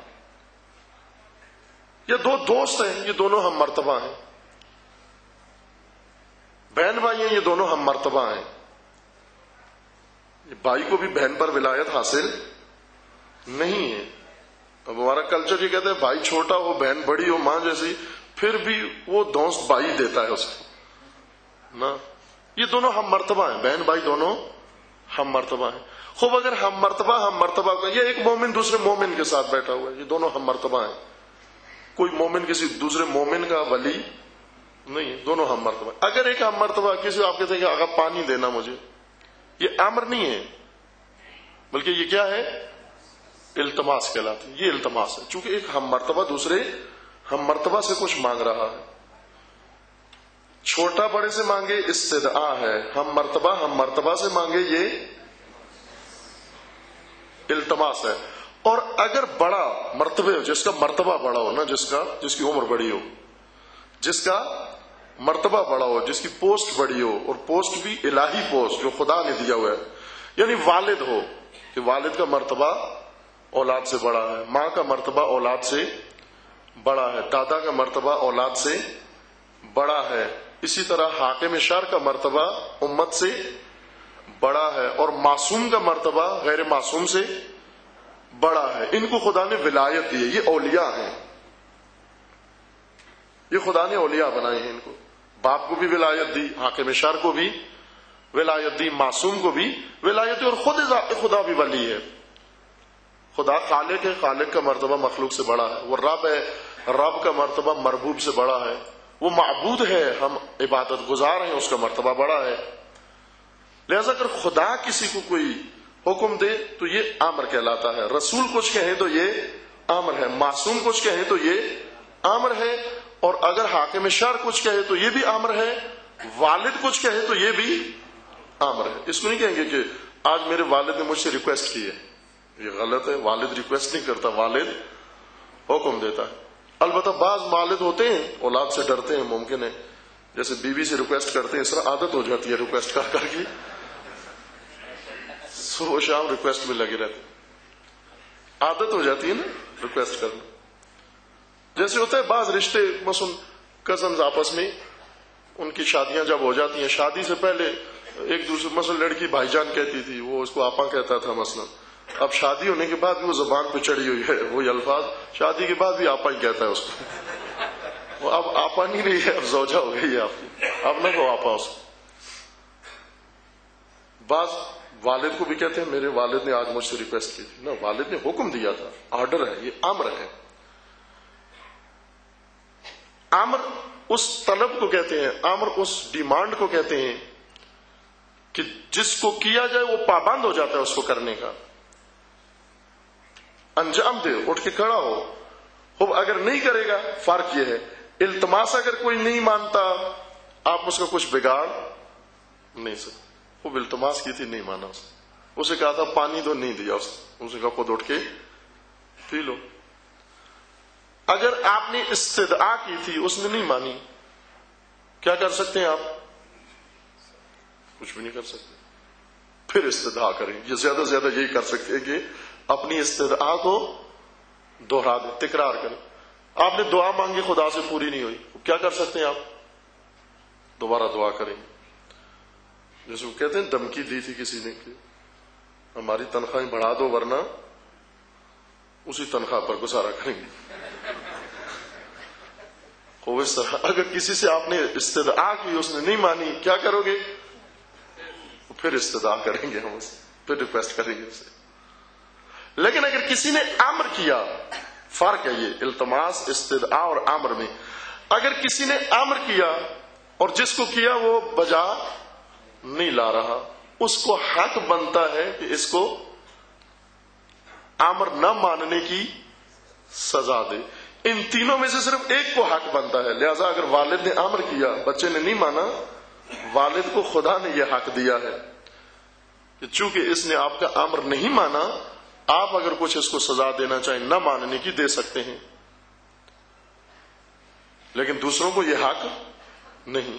یہ دو دوست ہیں، یہ دونوں ہم مرتبہ ہیں۔ بہن بھائی ہیں، یہ دونوں ہم مرتبہ ہیں۔ بھائی کو بھی بہن پر ولایت حاصل نہیں ہے۔ اب ہمارا کلچر یہ کہتا ہے بھائی چھوٹا ہو بہن بڑی ہو ماں جیسی، پھر بھی وہ دوست بھائی دیتا ہے اس کو نا۔ یہ دونوں ہم مرتبہ ہیں، بہن بھائی دونوں ہم مرتبہ ہیں۔ خوب اگر ہم مرتبہ کا، یہ ایک مومن دوسرے مومن کے ساتھ بیٹھا ہوا ہے، یہ دونوں ہم مرتبہ ہیں۔ کوئی مومن کسی دوسرے مومن کا ولی نہیں ہے، دونوں ہم مرتبہ۔ اگر ایک ہم مرتبہ کسی آپ کہتے ہیں کہ آقا پانی دینا مجھے، یہ امر نہیں ہے بلکہ یہ کیا ہے؟ التماس کہلاتے ہیں، یہ التماس ہے۔ چونکہ ایک ہم مرتبہ دوسرے ہم مرتبہ سے کچھ مانگ رہا ہے، چھوٹا بڑے سے مانگے استدعا ہے، ہم مرتبہ سے مانگے یہ التماس ہے۔ اور اگر بڑا مرتبہ ہو، جس کا مرتبہ بڑا ہو نا، جس کی عمر بڑی ہو، جس کا مرتبہ بڑا ہو، جس کی پوسٹ بڑی ہو، اور پوسٹ بھی الہی پوسٹ جو خدا نے دیا ہوا ہے، یعنی والد ہو کہ والد کا مرتبہ اولاد سے بڑا ہے، ماں کا مرتبہ اولاد سے بڑا ہے، دادا کا مرتبہ اولاد سے بڑا ہے، اسی طرح حاکم شرع کا مرتبہ امت سے بڑا ہے، اور معصوم کا مرتبہ غیر معصوم سے بڑا ہے۔ ان کو خدا نے ولایت دی ہے، یہ اولیاء ہیں، یہ خدا نے اولیاء بنائے ہیں۔ ان کو باپ کو بھی ولایت دی، حاکم شرع کو بھی ولایت دی، معصوم کو بھی ولایت دی، اور خود خدا بھی ولی ہے۔ خدا خالق ہے، خالق کا مرتبہ مخلوق سے بڑا ہے۔ وہ رب ہے، رب کا مرتبہ مربوب سے بڑا ہے۔ وہ معبود ہے، ہم عبادت گزار ہیں، اس کا مرتبہ بڑا ہے۔ لہذا اگر خدا کسی کو کوئی حکم دے تو یہ امر کہلاتا ہے، رسول کچھ کہیں تو یہ امر ہے، معصوم کچھ کہیں تو یہ امر ہے، اور اگر حاکم شرع کچھ کہے تو یہ بھی امر ہے، والد کچھ کہے تو یہ بھی امر ہے۔ اس کو نہیں کہیں گے کہ آج میرے والد نے مجھ سے ریکویسٹ کی ہے، یہ غلط ہے، والد ریکویسٹ نہیں کرتا، والد حکم دیتا ہے۔ البتہ بعض والد ہوتے ہیں اولاد سے ڈرتے ہیں، ممکن ہے جیسے بیوی سے ریکویسٹ کرتے ہیں، اس طرح عادت ہو جاتی ہے ریکویسٹ کر کر کے، صبح شام ریکویسٹ میں لگے رہتے، عادت ہو جاتی ہے نا ریکویسٹ کرنا۔ جیسے ہوتا ہے بعض رشتے، مثلا کزنز آپس میں، ان کی شادیاں جب ہو جاتی ہیں، شادی سے پہلے ایک دوسرے، مثلا لڑکی بھائی جان کہتی تھی، وہ اس کو آپا کہتا تھا مثلا، اب شادی ہونے کے بعد بھی وہ زبان پہ چڑھی ہوئی ہے وہی الفاظ، شادی کے بعد بھی آپا ہی کہتا ہے اس کو، وہ اب آپا نہیں رہی ہے، اب زوجہ ہو گئی ہے آپ کی، اب نہ کہو آپا اس کو۔ بعض والد کو بھی کہتے ہیں میرے والد نے آج مجھ سے ریکویسٹ کی تھی، نہ، والد نے حکم دیا تھا، آرڈر ہے، یہ امر ہے۔ امر اس طلب کو کہتے ہیں، امر اس ڈیمانڈ کو کہتے ہیں کہ جس کو کیا جائے وہ پابند ہو جاتا ہے اس کو کرنے کا، انجام دے، اٹھ کے کھڑا ہو۔ اب اگر نہیں کرے گا، فرق یہ ہے، التماس اگر کوئی نہیں مانتا آپ اس کا کچھ بگاڑ نہیں سکتے۔ وہ التماس کی تھی، نہیں مانا اسے کہا تھا پانی دو، نہیں دیا اسے کہا خود اٹھ کے پی لو۔ اگر آپ نے استدعا کی تھی اس نے نہیں مانی، کیا کر سکتے ہیں آپ؟ کچھ بھی نہیں کر سکتے، پھر استدعا کریں۔ یہ زیادہ سے زیادہ یہی کر سکتے ہیں کہ اپنی استدعا کو دوہرا دیں، تکرار کریں۔ آپ نے دعا مانگی خدا سے پوری نہیں ہوئی، کیا کر سکتے ہیں آپ؟ دوبارہ دعا کریں۔ جیسے وہ کہتے ہیں دھمکی دی تھی کسی نے کہ ہماری تنخواہیں بڑھا دو ورنہ اسی تنخواہ پر گزارا کریں گے. خوب اس طرح اگر کسی سے آپ نے استدعا کی اس نے نہیں مانی کیا کرو گے؟ پھر استدعا کریں گے ہم اسے, پھر ریکویسٹ کریں گے اسے. لیکن اگر کسی نے امر کیا, فرق ہے یہ التماس, استدعا اور امر میں. اگر کسی نے امر کیا اور جس کو کیا وہ بجا نہیں لا رہا, اس کو حق بنتا ہے کہ اس کو امر نہ ماننے کی سزا دے. ان تینوں میں سے صرف ایک کو حق بنتا ہے. لہذا اگر والد نے امر کیا, بچے نے نہیں مانا, والد کو خدا نے یہ حق دیا ہے کہ چونکہ اس نے آپ کا امر نہیں مانا, آپ اگر کچھ اس کو سزا دینا چاہیں نہ ماننے کی دے سکتے ہیں, لیکن دوسروں کو یہ حق نہیں.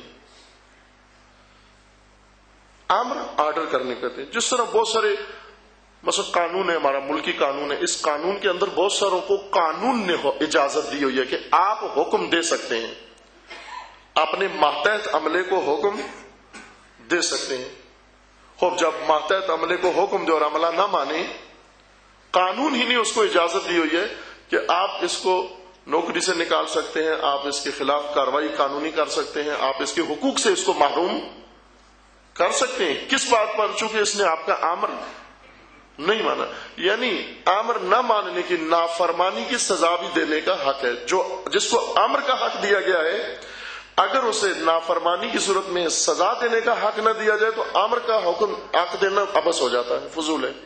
امر آرڈر کرنے کہتے ہیں. جس طرح بہت سارے مثلا قانون ہے, ہمارا ملکی قانون ہے, اس قانون کے اندر بہت ساروں کو قانون نے اجازت دی ہوئی ہے کہ آپ حکم دے سکتے ہیں, اپنے ماتحت عملے کو حکم دے سکتے ہیں. خوب جب ماتحت عملے کو حکم دے اور عملہ نہ مانے, قانون ہی نے اس کو اجازت دی ہوئی ہے کہ آپ اس کو نوکری سے نکال سکتے ہیں, آپ اس کے خلاف کارروائی قانونی کر سکتے ہیں, آپ اس کے حقوق سے اس کو محروم کر سکتے ہیں. کس بات پر؟ چونکہ اس نے آپ کا امر نہیں مانا. یعنی امر نہ ماننے کی, نافرمانی کی سزا بھی دینے کا حق ہے. جس کو امر کا حق دیا گیا ہے, اگر اسے نافرمانی کی صورت میں سزا دینے کا حق نہ دیا جائے تو امر کا حق دینا عبث ہو جاتا ہے, فضول ہے.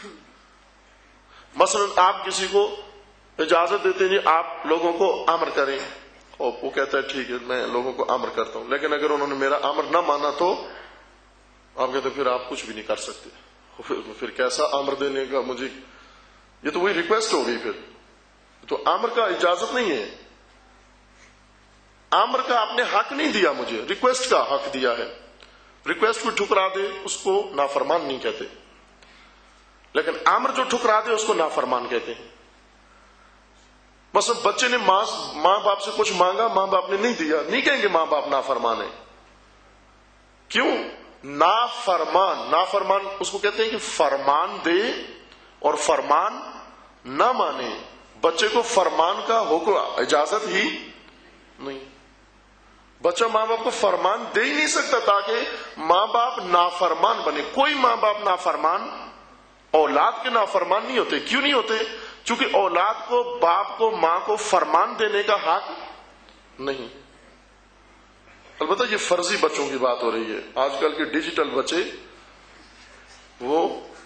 مثلا آپ کسی کو اجازت دیتے ہیں آپ لوگوں کو امر کریں, اور وہ کہتا ہے ٹھیک ہے میں لوگوں کو امر کرتا ہوں, لیکن اگر انہوں نے میرا امر نہ مانا تو آپ کہتے ہیں پھر آپ کچھ بھی نہیں کر سکتے. پھر کیسا امر دینے کا مجھے؟ یہ تو وہی ریکویسٹ ہو گئی. پھر تو امر کا اجازت نہیں ہے, امر کا آپ نے حق نہیں دیا, مجھے ریکویسٹ کا حق دیا ہے. ریکویسٹ کو ٹھکرا دے اس کو نافرمان نہیں کہتے, لیکن امر جو ٹھکرا دے اس کو نافرمان کہتے ہیں. مثلا بچے نے ماں باپ سے کچھ مانگا, ماں باپ نے نہیں دیا, نہیں کہیں گے ماں باپ نافرمان ہیں. کیوں؟ نافرمان اس کو کہتے ہیں کہ فرمان دے اور فرمان نہ مانے. بچے کو فرمان کا حکم اجازت ہی نہیں. بچہ ماں باپ کو فرمان دے ہی نہیں سکتا تاکہ ماں باپ نافرمان بنے. کوئی ماں باپ نافرمان اولاد کے نافرمان نہیں ہوتے. کیوں نہیں ہوتے؟ چونکہ اولاد کو, باپ کو, ماں کو فرمان دینے کا حق نہیں. البتہ یہ فرضی بچوں کی بات ہو رہی ہے. آج کل کے ڈیجیٹل بچے, وہ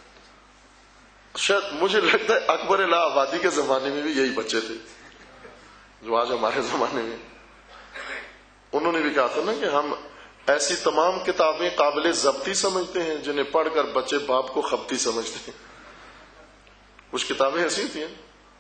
شاید مجھے لگتا ہے اکبر الہ آبادی کے زمانے میں بھی یہی بچے تھے جو آج ہمارے زمانے میں. انہوں نے بھی کہا تھا نا کہ ہم ایسی تمام کتابیں قابل ضبطی سمجھتے ہیں جنہیں پڑھ کر بچے باپ کو خبتی سمجھتے ہیں. کچھ کتابیں ایسی ہوتی ہیں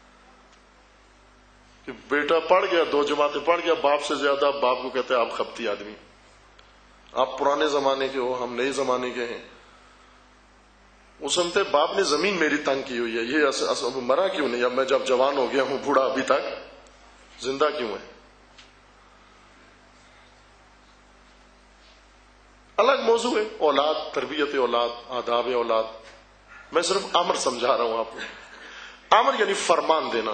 کہ بیٹا پڑھ گیا, 2 جماعتیں پڑھ گیا, باپ سے زیادہ باپ کو کہتے ہیں آپ خبتی آدمی, آپ پرانے زمانے کے ہو, ہم نئے زمانے کے ہیں. وہ سنتے باپ نے زمین میری تنگ کی ہوئی ہے, یہ مرا کیوں نہیں, اب میں جب جوان ہو گیا ہوں بوڑھا ابھی تک زندہ کیوں ہے. الگ موضوع ہے, اولاد, تربیت اولاد, آداب اولاد. میں صرف امر سمجھا رہا ہوں آپ کو. امر یعنی فرمان دینا.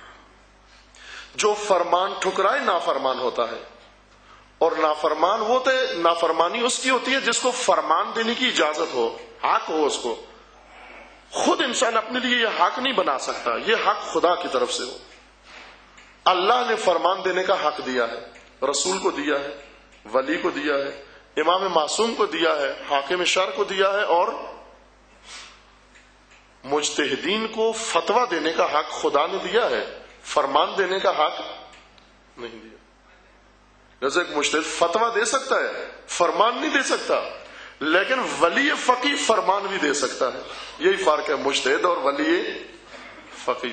جو فرمان ٹھکرائے نافرمان ہوتا ہے, اور نافرمان ہوتے, نافرمانی اس کی ہوتی ہے جس کو فرمان دینے کی اجازت ہو, حق ہو اس کو. خود انسان اپنے لیے یہ حق نہیں بنا سکتا, یہ حق خدا کی طرف سے ہو. اللہ نے فرمان دینے کا حق دیا ہے, رسول کو دیا ہے, ولی کو دیا ہے, امام معصوم کو دیا ہے, حاکم شرع کو دیا ہے, اور مجتہدین کو فتویٰ دینے کا حق خدا نے دیا ہے. فرمان دینے کا حق نہیں دیا. جیسے ایک مجتہد فتویٰ دے سکتا ہے, فرمان نہیں دے سکتا, لیکن ولی فقیہ فرمان بھی دے سکتا ہے. یہی فرق ہے مجتہد اور ولی فقیہ.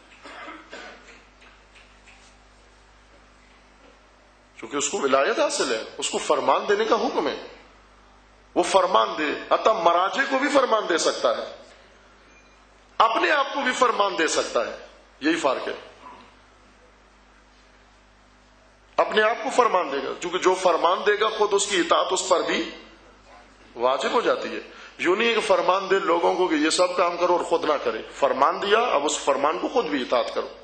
کیونکہ اس کو ولایت حاصل ہے, اس کو فرمان دینے کا حکم ہے, وہ فرمان دے. عطا مراجع کو بھی فرمان دے سکتا ہے, اپنے آپ کو بھی فرمان دے سکتا ہے. یہی فرق ہے. اپنے آپ کو فرمان دے گا, کیونکہ جو فرمان دے گا خود اس کی اطاعت اس پر بھی واجب ہو جاتی ہے. یوں نہیں ہے کہ فرمان دے لوگوں کو کہ یہ سب کام کرو اور خود نہ کرے. فرمان دیا، اب اس فرمان کو خود بھی اطاعت کرو.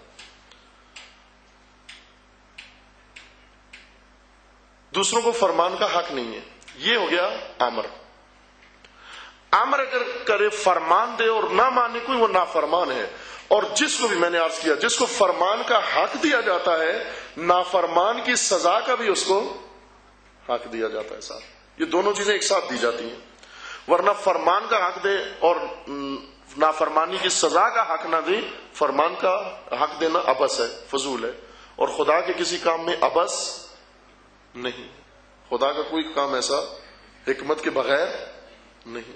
دوسروں کو فرمان کا حق نہیں ہے. یہ ہو گیا امر. امر اگر کرے فرمان دے اور نہ مانے کوئی، وہ نافرمان ہے. اور جس کو بھی میں نے عرض کیا، جس کو فرمان کا حق دیا جاتا ہے، نافرمان کی سزا کا بھی اس کو حق دیا جاتا ہے ساتھ. یہ دونوں چیزیں ایک ساتھ دی جاتی ہیں. ورنہ فرمان کا حق دے اور نافرمانی کی سزا کا حق نہ دے، فرمان کا حق دینا عبث ہے، فضول ہے. اور خدا کے کسی کام میں عبث نہیں. خدا کا کوئی کام ایسا حکمت کے بغیر نہیں.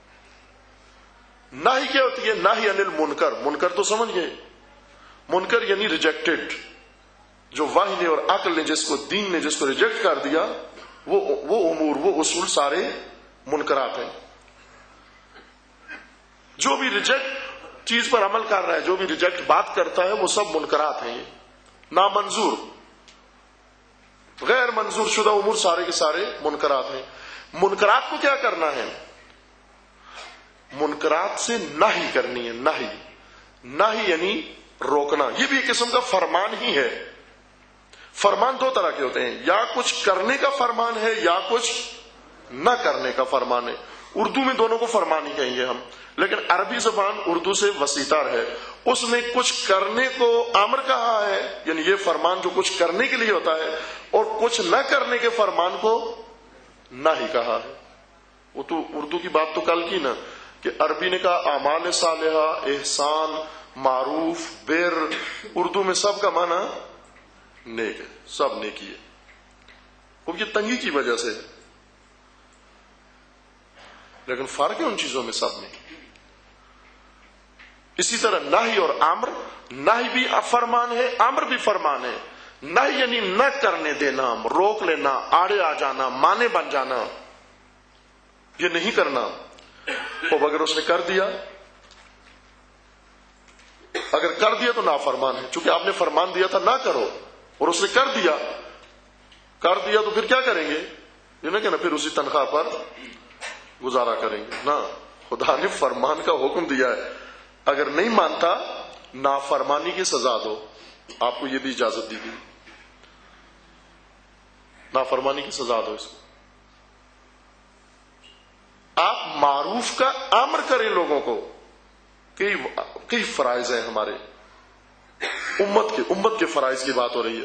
نہ ہی کیا ہوتی ہے؟ نہ ہی انل منکر. منکر تو سمجھ گئے. منکر یعنی ریجیکٹڈ. جو وحی نے اور عقل نے جس کو، دین نے جس کو ریجیکٹ کر دیا، وہ امور، وہ اصول سارے منکرات ہیں. جو بھی ریجیکٹ چیز پر عمل کر رہا ہے، جو بھی ریجیکٹ بات کرتا ہے، وہ سب منکرات ہیں. یہ نامنظور، غیر منظور شدہ امور سارے کے سارے منکرات ہیں. منکرات کو کیا کرنا ہے؟ منکرات سے نہی کرنی ہے. نہی یعنی روکنا. یہ بھی ایک قسم کا فرمان ہی ہے. فرمان دو طرح کے ہوتے ہیں، یا کچھ کرنے کا فرمان ہے یا کچھ نہ کرنے کا فرمان ہے. اردو میں دونوں کو فرمان ہی کہیں گے ہم، لیکن عربی زبان اردو سے وسیع ہے. اس نے کچھ کرنے کو امر کہا ہے، یعنی یہ فرمان جو کچھ کرنے کے لیے ہوتا ہے، اور کچھ نہ کرنے کے فرمان کو نہ ہی کہا ہے. وہ تو اردو کی بات تو کل کی نا، کہ عربی نے کہا اعمال صالحہ، احسان، معروف، بر. اردو میں سب کا معنی نیک ہے، سب نیکی ہے. وہ یہ تنگی کی وجہ سے ہے، لیکن فرق ہے ان چیزوں میں سب میں. اسی طرح نہی اور امر. نہی بھی فرمان ہے، امر بھی فرمان ہے. نہی یعنی نہ کرنے دینا، روک لینا، آڑے آ جانا، مانے بن جانا. یہ نہیں کرنا. اور اگر اس نے کر دیا، اگر کر دیا تو نافرمان ہے. چونکہ آپ نے فرمان دیا تھا نہ کرو، اور اس نے کر دیا تو پھر کیا کریں گے؟ یہ نہ کہنا پھر اسی تنخواہ پر گزارا کریں گے. نہ، خدا نے فرمان کا حکم دیا ہے. اگر نہیں مانتا، نافرمانی کی سزا دو. آپ کو یہ بھی اجازت دی گئی، نافرمانی کی سزا دو اس کو. آپ معروف کا امر کریں لوگوں کو. کئی فرائض ہیں ہمارے امت کے فرائض کی بات ہو رہی ہے.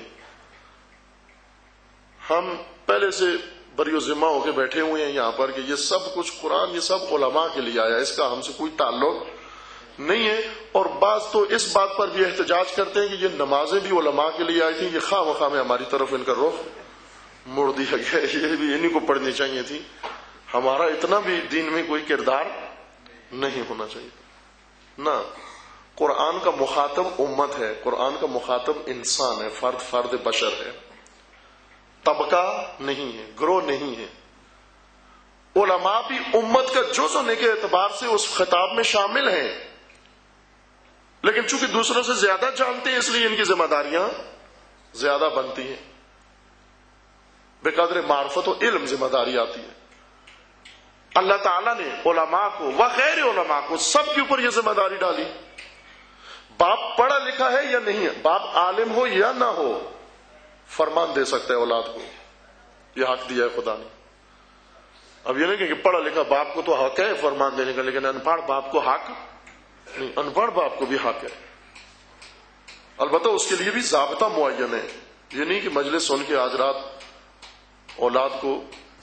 ہم پہلے سے بریو ذمہ ہو کے بیٹھے ہوئے ہیں یہاں پر کہ یہ سب کچھ قرآن، یہ سب علماء کے لیے آیا، اس کا ہم سے کوئی تعلق نہیں ہے. اور بعض تو اس بات پر بھی احتجاج کرتے ہیں کہ یہ نمازیں بھی علماء کے لیے آئی تھیں، یہ خواہ مخواہ میں ہماری طرف ان کا رخ موڑ دیا گیا، یہ بھی انہیں کو پڑھنی چاہیے تھی. ہمارا اتنا بھی دین میں کوئی کردار نہیں ہونا چاہیے. نہ، قرآن کا مخاطب امت ہے، قرآن کا مخاطب انسان ہے، فرد بشر ہے، طبقہ نہیں ہے، گروہ نہیں ہے. علماء بھی امت کا جز ہونے کے اعتبار سے اس خطاب میں شامل ہیں، لیکن چونکہ دوسروں سے زیادہ جانتے ہیں اس لیے ان کی ذمہ داریاں زیادہ بنتی ہیں. بے قدر معرفت و علم ذمہ داری آتی ہے. اللہ تعالیٰ نے علماء کو و غیر علماء کو سب کے اوپر یہ ذمہ داری ڈالی. باپ پڑھا لکھا ہے یا نہیں ہے، باپ عالم ہو یا نہ ہو، فرمان دے سکتا ہے اولاد کو. یہ حق دیا ہے خدا نے. اب یہ نہیں کہ پڑھا لکھا باپ کو تو حق ہے فرمان دینے کا، لیکن ان پڑھ باپ کو حق نہیں. ان پڑھ باپ کو بھی حق ہے، البتہ اس کے لیے بھی ضابطہ معین ہے. یہ نہیں کہ مجلس سن کے آج رات اولاد کو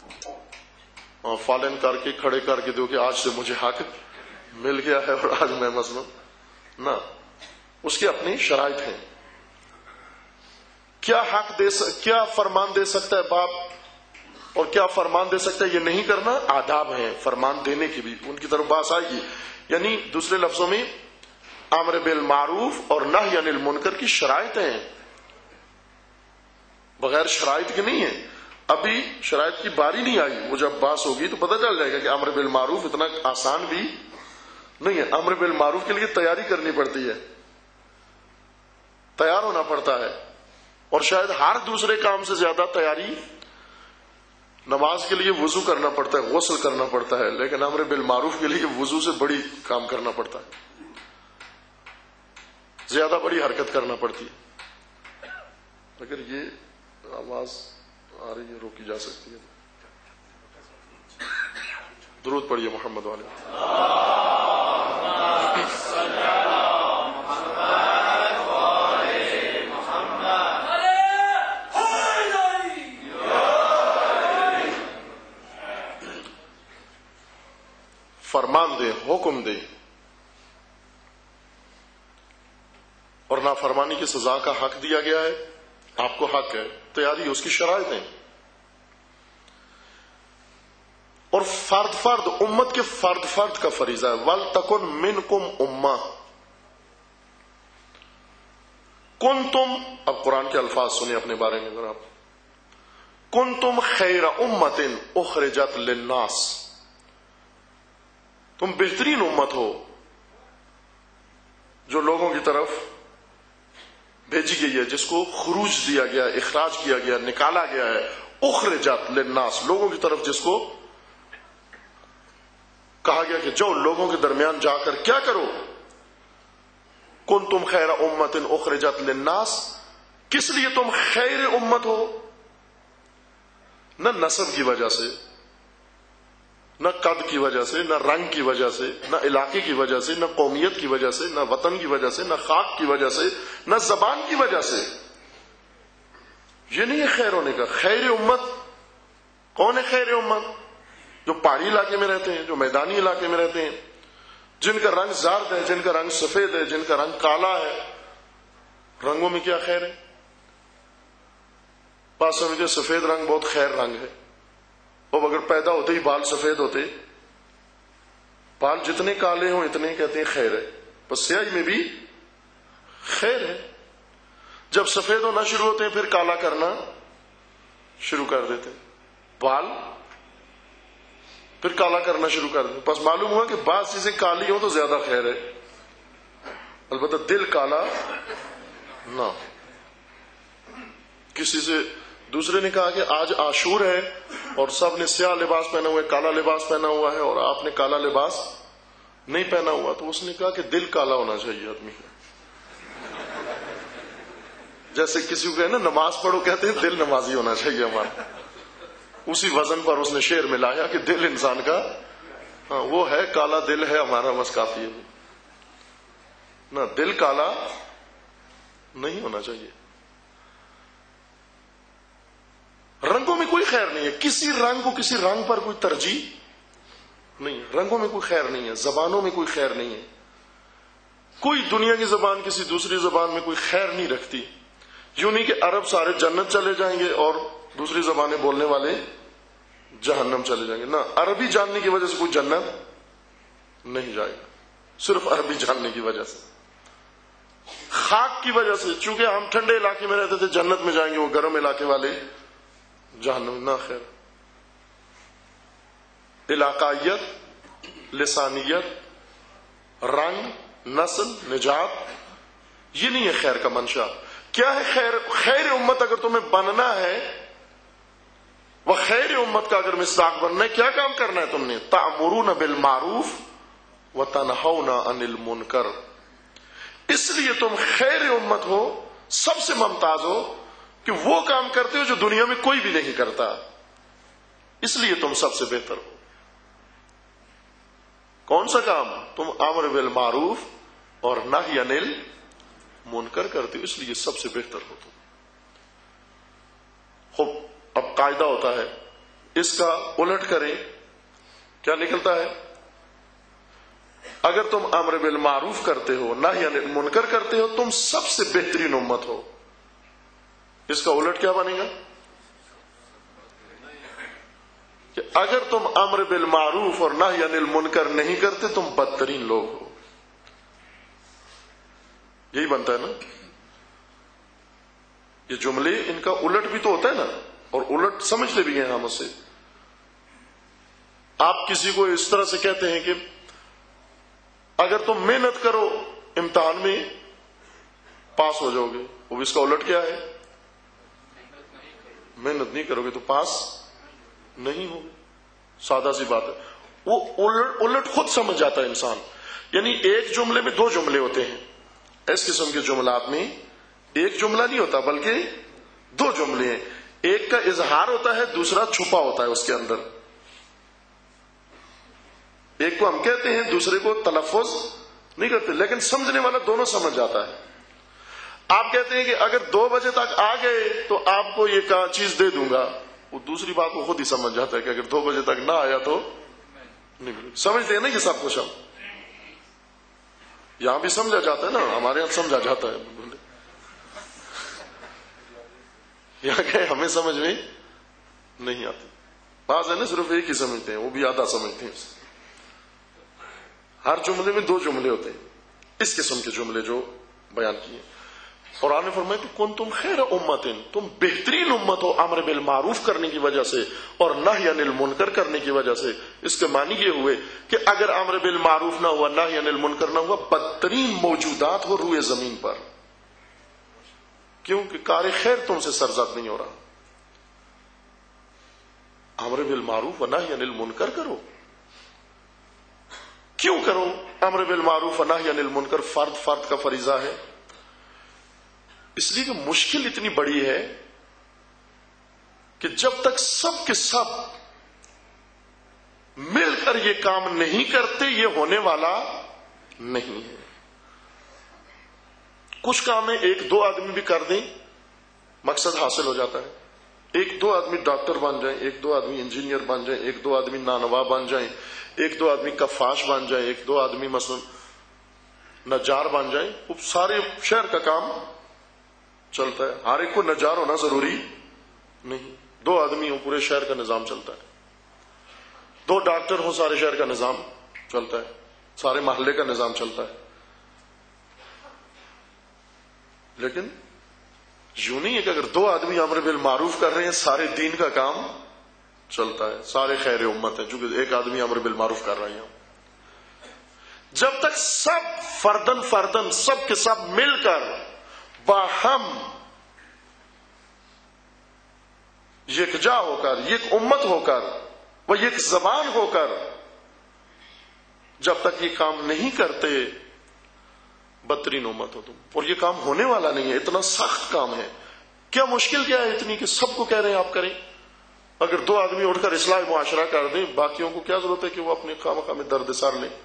فالن کر کے کھڑے کر کے دو کہ آج سے مجھے حق مل گیا ہے اور آج میں مثلا نہ. اس کے اپنی شرائط ہیں. کیا فرمان دے سکتا ہے باپ اور کیا فرمان دے سکتا ہے یہ نہیں کرنا، آداب ہیں فرمان دینے کی بھی، ان کی طرف بات آئے گی. یعنی دوسرے لفظوں میں امر بالمعروف اور نہی عن المنکر کی شرائط ہیں، بغیر شرائط کے نہیں ہے. ابھی شرائط کی باری نہیں آئی، وہ جب بات ہوگی تو پتہ چل جائے گا کہ امر بالمعروف اتنا آسان بھی نہیں ہے. امر بالمعروف کے لیے تیاری کرنی پڑتی ہے، تیار ہونا پڑتا ہے، اور شاید ہر دوسرے کام سے زیادہ تیاری نماز کے لیے وضو کرنا پڑتا ہے، غسل کرنا پڑتا ہے، لیکن امر بالمعروف کے لیے وضو سے بڑی کام کرنا پڑتا ہے، زیادہ بڑی حرکت کرنا پڑتی ہے۔ اگر یہ آواز آ رہی ہے روکی جا سکتی ہے؟ درود پڑھیے محمد والے۔ فرمان دے، حکم دے، اور نافرمانی کی سزا کا حق دیا گیا ہے، آپ کو حق ہے، تیاری اس کی شرائطیں، اور فرد امت کے فرد کا فریضہ ہے۔ وَلْتَكُنْ مِنْكُمْ أُمَّةٌ، کنتم، اب قرآن کے الفاظ سنیں اپنے بارے میں ذرا، کنتم خیر امت اخرجت للناس، تم بہترین امت ہو جو لوگوں کی طرف بھیجی گئی ہے، جس کو خروج دیا گیا، اخراج کیا گیا، نکالا گیا ہے، اخرجت للناس، لوگوں کی طرف جس کو کہا گیا کہ جو لوگوں کے درمیان جا کر کیا کرو۔ کنتم خیر امت اخرجت للناس، کس لیے تم خیر امت ہو؟ نہ نسب کی وجہ سے، نہ قد کی وجہ سے، نہ رنگ کی وجہ سے، نہ علاقے کی وجہ سے، نہ قومیت کی وجہ سے، نہ وطن کی وجہ سے، نہ خاک کی وجہ سے، نہ زبان کی وجہ سے۔ یہ نہیں ہے خیر ہونے کا۔ خیر امت کون ہے؟ خیر امت جو پہاڑی علاقے میں رہتے ہیں، جو میدانی علاقے میں رہتے ہیں، جن کا رنگ زرد ہے، جن کا رنگ سفید ہے، جن کا رنگ کالا ہے۔ رنگوں میں کیا خیر ہے؟ بات سمجھے، سفید رنگ بہت خیر رنگ ہے، اب اگر پیدا ہوتے ہی بال سفید ہوتے، بال جتنے کالے ہوں اتنے کہتے ہیں خیر ہے، بس سیاہی میں بھی خیر ہے۔ جب سفید ہونا شروع ہوتے ہیں پھر کالا کرنا شروع کر دیتے ہیں، بال پھر کالا کرنا شروع کر دیتے ہیں۔ بس معلوم ہوا کہ بعض چیزیں کالی ہوں تو زیادہ خیر ہے، البتہ دل کالا نہ۔ کسی سے دوسرے نے کہا کہ آج عاشور ہے اور سب نے سیاہ لباس پہنا ہوا ہے، کالا لباس پہنا ہوا ہے، اور آپ نے کالا لباس نہیں پہنا ہوا، تو اس نے کہا کہ دل کالا ہونا چاہیے آدمی کا۔ جیسے کسی کو کہے نا نماز پڑھو، کہتے ہیں دل نمازی ہونا چاہیے ہمارا، اسی وزن پر اس نے شعر میں لایا کہ دل انسان کا وہ ہے، کالا دل ہے ہمارا، بس کافی ہے نہ، دل کالا نہیں ہونا چاہیے۔ رنگوں میں کوئی خیر نہیں ہے، کسی رنگ کو کسی رنگ پر کوئی ترجیح نہیں ہے، رنگوں میں کوئی خیر نہیں ہے، زبانوں میں کوئی خیر نہیں ہے، کوئی دنیا کی زبان کسی دوسری زبان میں کوئی خیر نہیں رکھتی۔ یوں نہیں کہ عرب سارے جنت چلے جائیں گے اور دوسری زبانیں بولنے والے جہنم چلے جائیں گے، نہ، عربی جاننے کی وجہ سے کوئی جنت نہیں جائے گا، صرف عربی جاننے کی وجہ سے۔ خاک کی وجہ سے، چونکہ ہم ٹھنڈے علاقے میں رہتے تھے جنت میں جائیں گے، وہ گرم علاقے والے جہنم، نہ خیر۔ علاقائیت، لسانیت، رنگ، نسل، نجات، یہ نہیں ہے خیر کا منشا۔ کیا ہے خیر؟ خیر امت اگر تمہیں بننا ہے، وہ خیر امت کا اگر مصداق بننا ہے، کیا کام کرنا ہے تم نے؟ تأمرون بالمعروف وتنہون عن المنکر، اس لیے تم خیر امت ہو، سب سے ممتاز ہو کہ وہ کام کرتے ہو جو دنیا میں کوئی بھی نہیں کرتا، اس لیے تم سب سے بہتر ہو۔ کون سا کام؟ تم امر بالمعروف اور نہی عن المنکر کرتے ہو، اس لیے سب سے بہتر ہو تم۔ خوب، اب قاعدہ ہوتا ہے، اس کا الٹ کریں، کیا نکلتا ہے؟ اگر تم امر بالمعروف کرتے ہو، نہی عن المنکر کرتے ہو، تم سب سے بہترین امت ہو۔ اس کا الٹ کیا بنے گا؟ کہ اگر تم امر بالمعروف اور نہی عن المنکر نہیں کرتے، تم بدترین لوگ ہو۔ یہی بنتا ہے نا؟ یہ جملے ان کا الٹ بھی تو ہوتا ہے نا، اور الٹ سمجھتے بھی ہیں ہم اس سے۔ آپ کسی کو اس طرح سے کہتے ہیں کہ اگر تم محنت کرو امتحان میں پاس ہو جاؤ گے، وہ اس کا الٹ کیا ہے؟ محنت نہیں کرو گے تو پاس نہیں ہوگی. سادہ سی بات ہے. وہ الٹ خود سمجھ جاتا ہے انسان. یعنی ایک جملے میں دو جملے ہوتے ہیں. اس قسم کے جملات میں ایک جملہ نہیں ہوتا بلکہ دو جملے ہیں. ایک کا اظہار ہوتا ہے, دوسرا چھپا ہوتا ہے اس کے اندر. ایک کو ہم کہتے ہیں, دوسرے کو تلفظ نہیں کرتے, لیکن سمجھنے والا دونوں سمجھ جاتا ہے. آپ کہتے ہیں کہ اگر 2 بجے تک آ گئے تو آپ کو یہ چیز دے دوں گا. وہ دوسری بات کو خود ہی سمجھ جاتا ہے کہ اگر 2 بجے تک نہ آیا تو نہیں. سمجھتے ہیں نا یہ سب کچھ. ہم یہاں بھی سمجھا جاتا ہے نا, ہمارے یہاں سمجھا جاتا ہے. یہاں کہ ہمیں سمجھ میں نہیں آتی. بعض ہے نا صرف ایک ہی سمجھتے ہیں, وہ بھی آدھا سمجھتے ہیں. ہر جملے میں 2 جملے ہوتے ہیں. اس قسم کے جملے جو بیان کیے قرآن نے فرمایا کہ کنتم خیر امت, تم بہترین امت ہو امر بالمعروف کرنے کی وجہ سے اور نہی عن المنکر کرنے کی وجہ سے. اس کے معنی یہ ہوئے کہ اگر امر بالمعروف نہ ہوا, نہی عن المنکر نہ ہوا, بدترین موجودات ہو روئے زمین پر. کیونکہ کار خیر تم سے سرزد نہیں ہو رہا. امر بالمعروف و نہی عن المنکر کرو. کیوں کرو امر بالمعروف و نہی عن المنکر؟ فرد کا فریضہ ہے. اس لیے کہ مشکل اتنی بڑی ہے کہ جب تک سب کے سب مل کر یہ کام نہیں کرتے یہ ہونے والا نہیں ہے. کچھ کام ہے 1-2 آدمی بھی کر دیں مقصد حاصل ہو جاتا ہے. 1-2 آدمی ڈاکٹر بن جائیں, 1-2 آدمی انجینئر بن جائیں, 1-2 آدمی نانوا بن جائیں, 1-2 آدمی کفاش بن جائیں, 1-2 آدمی مثلا نجار بن جائیں, وہ سارے شہر کا کام چلتا ہے. ہر ایک کو نجار ہونا ضروری نہیں. 2 آدمی ہوں پورے شہر کا نظام چلتا ہے. 2 ڈاکٹر ہوں سارے شہر کا نظام چلتا ہے, سارے محلے کا نظام چلتا ہے. لیکن یوں نہیں ہے کہ اگر 2 آدمی امر بالمعروف کر رہے ہیں سارے دین کا کام چلتا ہے, سارے خیر امت ہے, چونکہ 1 آدمی امر بالمعروف کر رہے ہیں. جب تک سب فردن سب کے سب مل کر باہم یکجا ہو کر, یک امت ہو کر, وہ یک زبان ہو کر جب تک یہ کام نہیں کرتے بدترین امت ہو تم. اور یہ کام ہونے والا نہیں ہے. اتنا سخت کام ہے. کیا مشکل کیا ہے اتنی کہ سب کو کہہ رہے ہیں آپ کریں. اگر 2 آدمی اٹھ کر اصلاح معاشرہ کر دیں, باقیوں کو کیا ضرورت ہے کہ وہ اپنے خواہ میں درد سار لیں.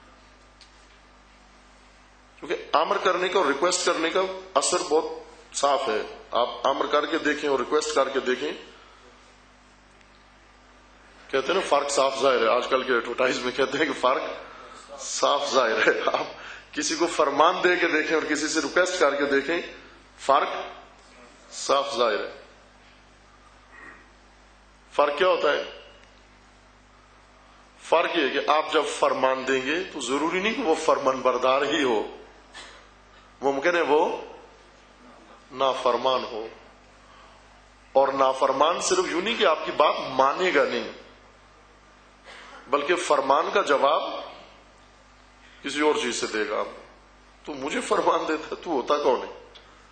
کیونکہ امر کرنے کا اور ریکویسٹ کرنے کا اثر بہت صاف ہے. آپ امر کر کے دیکھیں اور ریکویسٹ کر کے دیکھیں, کہتے ہیں نا فرق صاف ظاہر ہے. آج کل کے ایڈورٹائز میں کہتے ہیں کہ فرق صاف ظاہر ہے. آپ کسی کو فرمان دے کے دیکھیں اور کسی سے ریکویسٹ کر کے دیکھیں, فرق صاف ظاہر ہے. فرق کیا ہوتا ہے؟ فرق یہ ہے کہ آپ جب فرمان دیں گے تو ضروری نہیں کہ وہ فرمان بردار ہی ہو, ممکن ہے وہ نافرمان ہو. اور نافرمان صرف یوں نہیں کہ آپ کی بات مانے گا نہیں, بلکہ فرمان کا جواب کسی اور چیز سے دے گا. تو مجھے فرمان دیتا, تو ہوتا کون ہے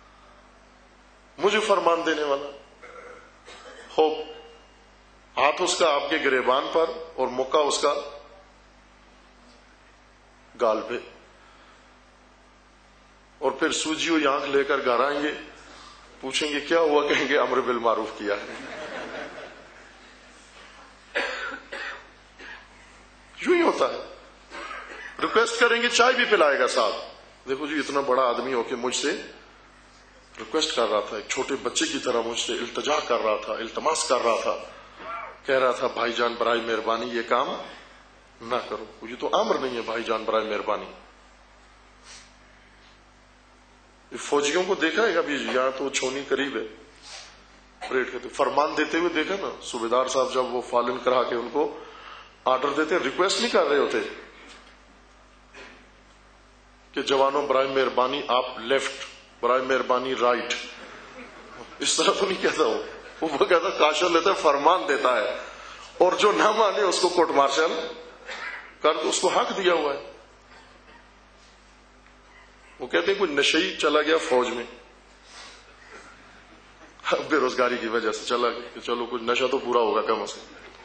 مجھے فرمان دینے والا؟ ہو ہاتھ اس کا آپ کے گریبان پر اور مکہ اس کا گال پہ, اور پھر سوجی ہوئی آنکھ لے کر گھر آئیں گے, پوچھیں گے کیا ہوا, کہیں گے امر بالمعروف کیا ہے. یوں ہی ہوتا ہے. ریکویسٹ کریں گے چائے بھی پلائے گا ساتھ. دیکھو جی اتنا بڑا آدمی ہو کے مجھ سے ریکویسٹ کر رہا تھا, ایک چھوٹے بچے کی طرح مجھ سے التجا کر رہا تھا, التماس کر رہا تھا, کہہ رہا تھا بھائی جان برائے مہربانی یہ کام نہ کرو. یہ تو امر نہیں ہے بھائی جان برائے مہربانی. فوجیوں کو دیکھا ہے ابھی, یہاں تو چھونی قریب ہے, پریڈ کرتے فرمان دیتے ہوئے دیکھا نا. صوبیدار صاحب جب وہ فالن کرا کے ان کو آرڈر دیتے, ریکویسٹ نہیں کر رہے ہوتے کہ جوانوں برائے مہربانی آپ لیفٹ, برائے مہربانی رائٹ, اس طرح تو نہیں کہتا وہ کہتا کاشن لیتا ہے, فرمان دیتا ہے, اور جو نہ مانے اس کو کورٹ مارشل کر کے اس کو حق دیا ہوا ہے. وہ کہتے ہیں کوئی نشئی چلا گیا فوج میں, بے روزگاری کی وجہ سے چلا گیا کہ چلو کچھ نشہ تو پورا ہوگا کم از کم,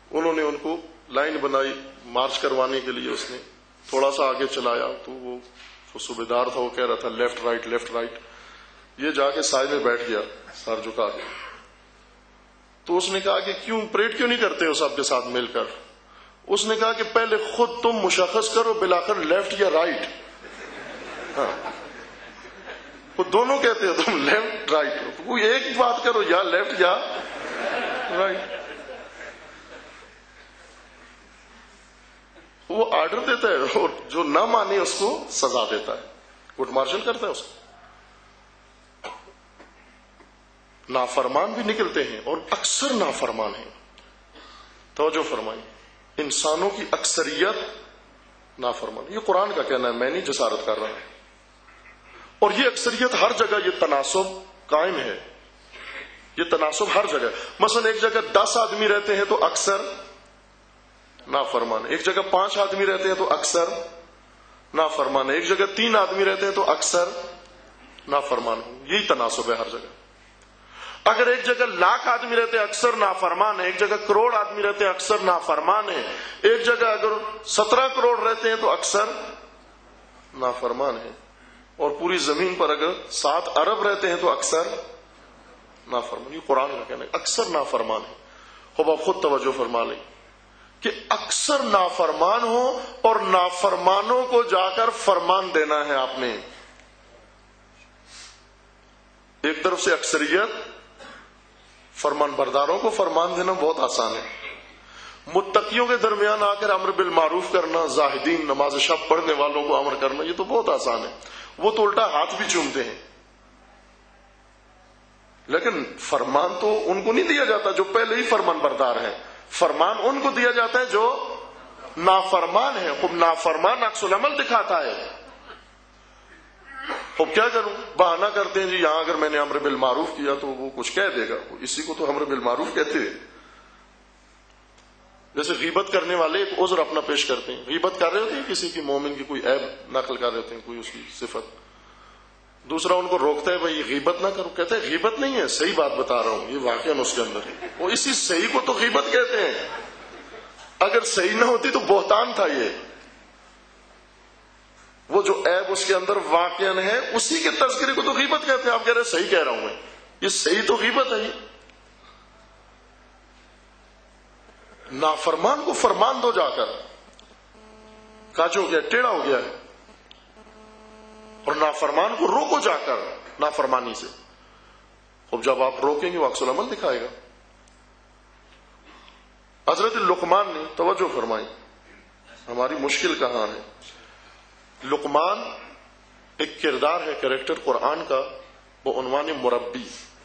انہوں نے ان کو لائن بنائی مارچ کروانے کے لیے، اس نے تھوڑا سا آگے چلایا تو وہ صوبیدار تھا، وہ کہہ رہا تھا لیفٹ رائٹ لیفٹ رائٹ، یہ جا کے سائے میں بیٹھ گیا سر جھکا کے. تو اس نے کہا کہ کیوں پریڈ کیوں نہیں کرتے ہو سب کے ساتھ مل کر؟ اس نے کہا کہ پہلے خود تم مشخص کرو بالآخر لیفٹ یا رائٹ. ہاں وہ دونوں کہتے ہو تم لیفٹ رائٹ، کوئی ایک بات کرو یا لیفٹ یا رائٹ. وہ آرڈر دیتا ہے اور جو نہ مانے اس کو سزا دیتا ہے، کورٹ مارشل کرتا ہے اس کو. نافرمان بھی نکلتے ہیں اور اکثر نافرمان ہیں. توجہ فرمائیں، انسانوں کی اکثریت نافرمان. یہ قرآن کا کہنا ہے، میں نہیں جسارت کر رہا ہوں. اور یہ اکثریت ہر جگہ یہ تناسب قائم ہے، یہ تناسب ہر جگہ. مثلا ایک جگہ 10 آدمی رہتے ہیں تو اکثر نافرمان، ایک جگہ 5 آدمی رہتے ہیں تو اکثر نافرمان، ایک جگہ 3 آدمی رہتے ہیں تو اکثر نافرمان. یہی تناسب ہے ہر جگہ. اگر ایک جگہ 1,00,000 آدمی رہتے ہیں اکثر نافرمان ہے، ایک جگہ 1,00,00,000 آدمی رہتے ہیں اکثر نافرمان ہے، ایک جگہ اگر 17 کروڑ رہتے ہیں تو اکثر نافرمان ہے، اور پوری زمین پر اگر 7 ارب رہتے ہیں تو اکثر نافرمان. یہ قرآن کا کہنا ہے اکثر نافرمان ہے. خوب آپ خود توجہ فرما لیں کہ اکثر نافرمان ہو اور نافرمانوں کو جا کر فرمان دینا ہے آپ نے. ایک طرف سے اکثریت فرمان برداروں کو فرمان دینا بہت آسان ہے، متقیوں کے درمیان آ کر امر بالمعروف کرنا، زاہدین نماز شب پڑھنے والوں کو امر کرنا، یہ تو بہت آسان ہے. وہ تو الٹا ہاتھ بھی چومتے ہیں. لیکن فرمان تو ان کو نہیں دیا جاتا جو پہلے ہی فرمان بردار ہیں، فرمان ان کو دیا جاتا ہے جو نافرمان ہے. خوب نافرمان عکس العمل دکھاتا ہے. اب کیا کروں، بہانہ کرتے ہیں جی یہاں اگر میں نے امر بالمعروف کیا تو وہ کچھ کہہ دے گا، اسی کو تو امر بالمعروف کہتے ہیں. جیسے غیبت کرنے والے ایک عذر اپنا پیش کرتے ہیں، غیبت کر رہے ہوتے ہیں کسی کی مومن کی کوئی عیب نقل کر رہے ہوتے ہیں، کوئی اس کی صفت، دوسرا ان کو روکتا ہے بھائی غیبت نہ کرو، کہتے ہیں غیبت نہیں ہے، صحیح بات بتا رہا ہوں، یہ واقعہ اس کے اندر ہے. وہ اسی صحیح کو تو غیبت کہتے ہیں. اگر صحیح نہ ہوتی تو بہتان تھا. یہ وہ جو عیب اس کے اندر واقعہ ہے اسی کے تذکرے کو تو غیبت کہتے ہیں. آپ کہہ رہے ہیں صحیح کہہ رہا ہوں میں، یہ صحیح تو غیبت ہے. یہ نافرمان کو فرمان دو جا کر، کاج ہو گیا ٹیڑھا ہو گیا ہے، اور نافرمان کو روکو جا کر نافرمانی سے. اب جب آپ روکیں گے وہ عکس العمل دکھائے گا. حضرت لقمان نے توجہ فرمائی، ہماری مشکل کہاں ہے. لقمان ایک کردار ہے، کریکٹر قرآن کا، وہ عنوان مربی،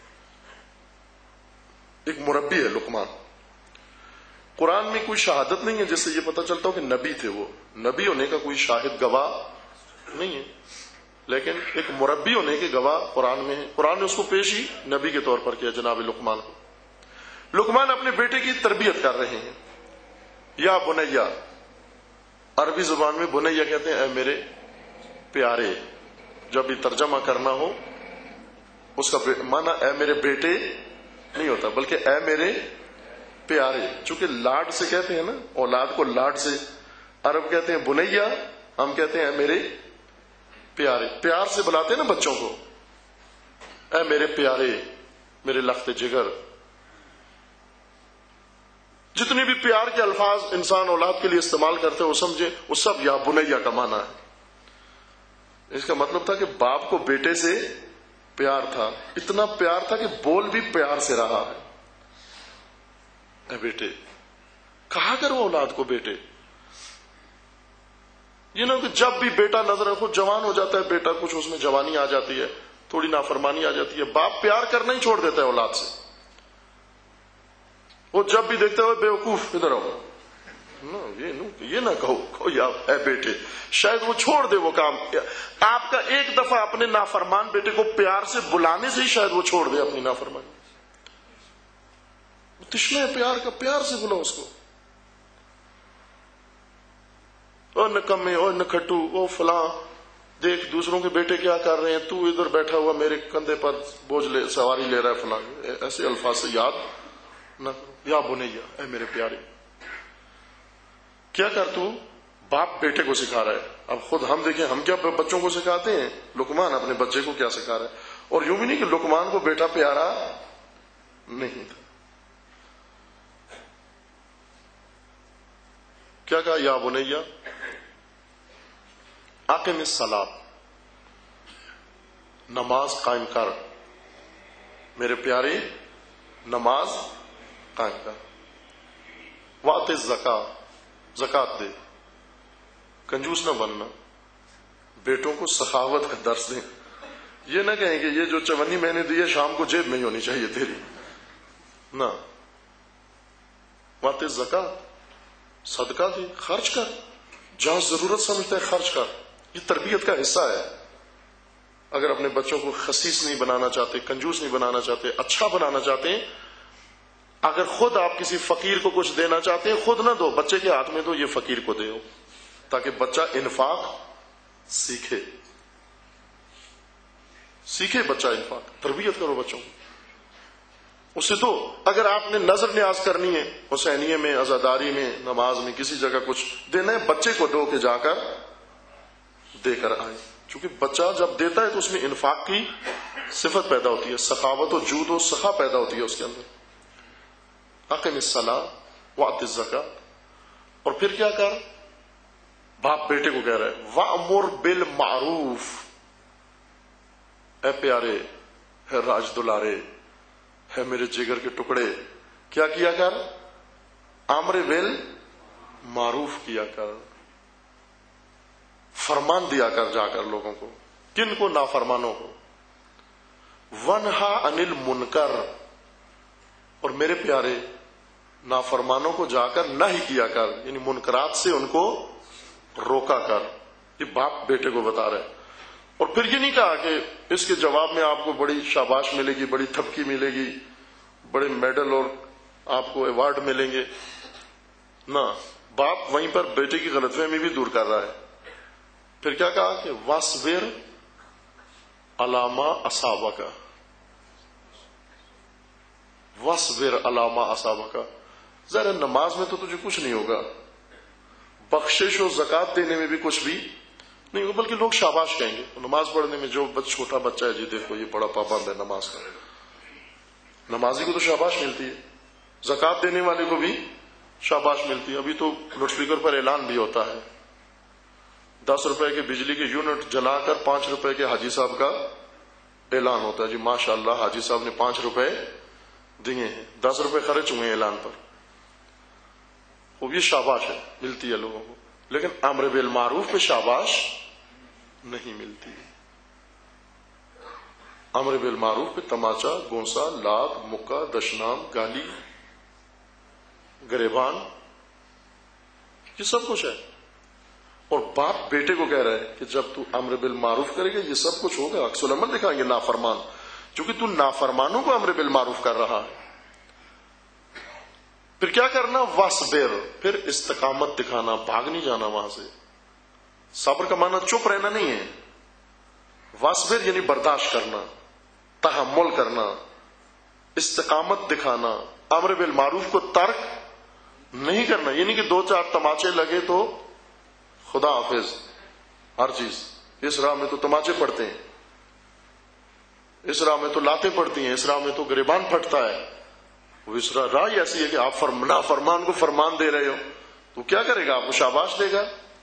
ایک مربی ہے لقمان. قرآن میں کوئی شہادت نہیں ہے جس سے یہ پتہ چلتا ہو کہ نبی تھے. وہ نبی ہونے کا کوئی شاہد گواہ نہیں ہے، لیکن ایک مربی ہونے کے گواہ قرآن میں ہے. قرآن نے اس کو پیش ہی نبی کے طور پر کیا، جناب لقمان کو. لقمان اپنے بیٹے کی تربیت کر رہے ہیں. یا بنیا، عربی زبان میں بنیا کہتے ہیں اے میرے پیارے. جب بھی ترجمہ کرنا ہو اس کا معنی اے میرے بیٹے نہیں ہوتا، بلکہ اے میرے پیارے. چونکہ لاڈ سے کہتے ہیں نا، اولاد کو لاڈ سے، عرب کہتے ہیں بنیا، ہم کہتے ہیں اے میرے پیارے. پیار سے بلاتے ہیں نا بچوں کو، اے میرے پیارے، میرے لخت جگر. جتنے بھی پیار کے الفاظ انسان اولاد کے لیے استعمال کرتے ہیں وہ سمجھے وہ سب یا بنیا کا معنی ہے. اس کا مطلب تھا کہ باپ کو بیٹے سے پیار تھا، اتنا پیار تھا کہ بول بھی پیار سے رہا ہے. اے بیٹے کہا کرو اولاد کو بیٹے. یہ نہ کہ جب بھی بیٹا نظر رکھو، جوان ہو جاتا ہے بیٹا، کچھ اس میں جوانی آ جاتی ہے، تھوڑی نافرمانی آ جاتی ہے، باپ پیار کرنا ہی چھوڑ دیتا ہے اولاد سے. وہ جب بھی دیکھتا ہے بیوقوف ادھر آؤ، یہ نہ کہو یا اے بیٹے، شاید وہ چھوڑ دے وہ کام. آپ کا ایک دفعہ اپنے نافرمان بیٹے کو پیار سے بلانے سے ہی شاید وہ چھوڑ دے اپنی نافرمانی. تشنہ ہے پیار کا، پیار سے بلاؤ اس کو. اور نکمے، اور نکھٹو، او فلاں، دیکھ دوسروں کے بیٹے کیا کر رہے ہیں، تو ادھر بیٹھا ہوا میرے کندھے پر بوجھ لے سواری لے رہا ہے فلاں. ایسے الفاظ سے یاد نہ کرو. یا بنیا، اے میرے پیارے. کیا کر تو باپ بیٹے کو سکھا رہا ہے. اب خود ہم دیکھیں ہم کیا بچوں کو سکھاتے ہیں. لقمان اپنے بچے کو کیا سکھا رہا ہے. اور یوں بھی نہیں کہ لقمان کو بیٹا پیارا نہیں تھا. کیا کہا؟ یا بنیا اقم الصلاۃ، نماز قائم کر میرے پیارے، نماز قائم کر. وآت الزکاۃ، زکات دے. کنجوس نہ بننا، بیٹوں کو سخاوت کا درس دیں. یہ نہ کہیں کہ یہ جو 54 مہینے دیے شام کو جیب میں ہی ہونی چاہیے تیری، نہ. وآت الزکاۃ، صدقہ دے، خرچ کر، جہاں ضرورت سمجھتا ہے خرچ کر. یہ تربیت کا حصہ ہے. اگر اپنے بچوں کو خسیس نہیں بنانا چاہتے، کنجوس نہیں بنانا چاہتے، اچھا بنانا چاہتے ہیں، اگر خود آپ کسی فقیر کو کچھ دینا چاہتے ہیں خود نہ دو، بچے کے ہاتھ میں دو، یہ فقیر کو دے، تاکہ بچہ انفاق سیکھے. سیکھے بچہ انفاق. تربیت کرو بچوں کو اسے. تو اگر آپ نے نظر نیاز کرنی ہے حسینیے میں، عزاداری میں، نماز میں، کسی جگہ کچھ دینا ہے، بچے کو دو کہ جا کر دے کر آئے. چونکہ بچہ جب دیتا ہے تو اس میں انفاق کی صفت پیدا ہوتی ہے، سخاوت و جود و سخا پیدا ہوتی ہے اس کے اندر. اقم الصلاۃ وآت الزکاۃ. اور پھر کیا کر؟ باپ بیٹے کو کہہ رہا ہے وأمر بالمعروف. اے پیارے، ہے راج دلارے، ہے میرے جگر کے ٹکڑے، کیا کیا کر؟ امر بالمعروف کیا کر، فرمان دیا کر جا کر لوگوں کو. کن کو؟ نافرمانوں کو. ونہا عن المنکر. اور میرے پیارے، نافرمانوں کو جا کر نہ ہی کیا کر، یعنی منکرات سے ان کو روکا کر. یہ باپ بیٹے کو بتا رہے. اور پھر یہ نہیں کہا کہ اس کے جواب میں آپ کو بڑی شاباش ملے گی، بڑی تھپکی ملے گی، بڑے میڈل اور آپ کو ایوارڈ ملیں گے. نہ، باپ وہیں پر بیٹے کی غلط فہمی بھی دور کر رہا ہے. پھر کیا کہا کہ واصبر علی ما اصابک. واصبر علی ما اصابک. ذرا نماز میں تو تجھے کچھ نہیں ہوگا، بخشش و زکات دینے میں بھی کچھ بھی نہیں ہوگا، بلکہ لوگ شاباش کہیں گے. نماز پڑھنے میں جو چھوٹا بچہ ہے، جی دیکھو یہ بڑا پابند ہے نماز کا، نمازی کو تو شاباش ملتی ہے، زکات دینے والے کو بھی شاباش ملتی ہے. ابھی تو لاؤڈ اسپیکر پر اعلان بھی ہوتا ہے، 10 روپے کے بجلی کے یونٹ جلا کر 5 روپے کے حاجی صاحب کا اعلان ہوتا ہے. جی ماشاء اللہ حاجی صاحب نے 5 روپے دیے ہیں، 10 روپے خرچ ہوئے ہیں اعلان پر. وہ بھی شاباش ہے، ملتی ہے لوگوں کو. لیکن امر بالمعروف پہ شاباش نہیں ملتی. امر بالمعروف پہ تماچا، گونسا، لات، مکہ، دشنام، گالی، گریبان، یہ سب کچھ ہے. اور باپ بیٹے کو کہہ رہا ہے کہ جب تو امر بالمعروف کرے گا یہ سب کچھ ہوگا. عکس العمل دکھائیں گے نافرمان، چونکہ تو نافرمانوں کو امر بالمعروف کر رہا ہے. پھر کیا کرنا؟ واصبر. پھر استقامت دکھانا، بھاگ نہیں جانا وہاں سے. صبر کا معنی چپ رہنا نہیں ہے. واصبر یعنی برداشت کرنا، تحمل کرنا، استقامت دکھانا. امر بالمعروف کو ترک نہیں کرنا، یعنی کہ 2-4 تماچے لگے تو خدا حافظ ہر چیز. اس راہ میں تو تماچے پڑتے ہیں، اس راہ میں تو لاتیں پڑتی ہیں، اس راہ میں تو گریبان پھٹتا ہے. وہ اس راہ ہی ایسی ہے کہ آپ نافرمان کو فرمان دے رہے ہو تو کیا کرے گا؟ آپ کو شاباش دے گا.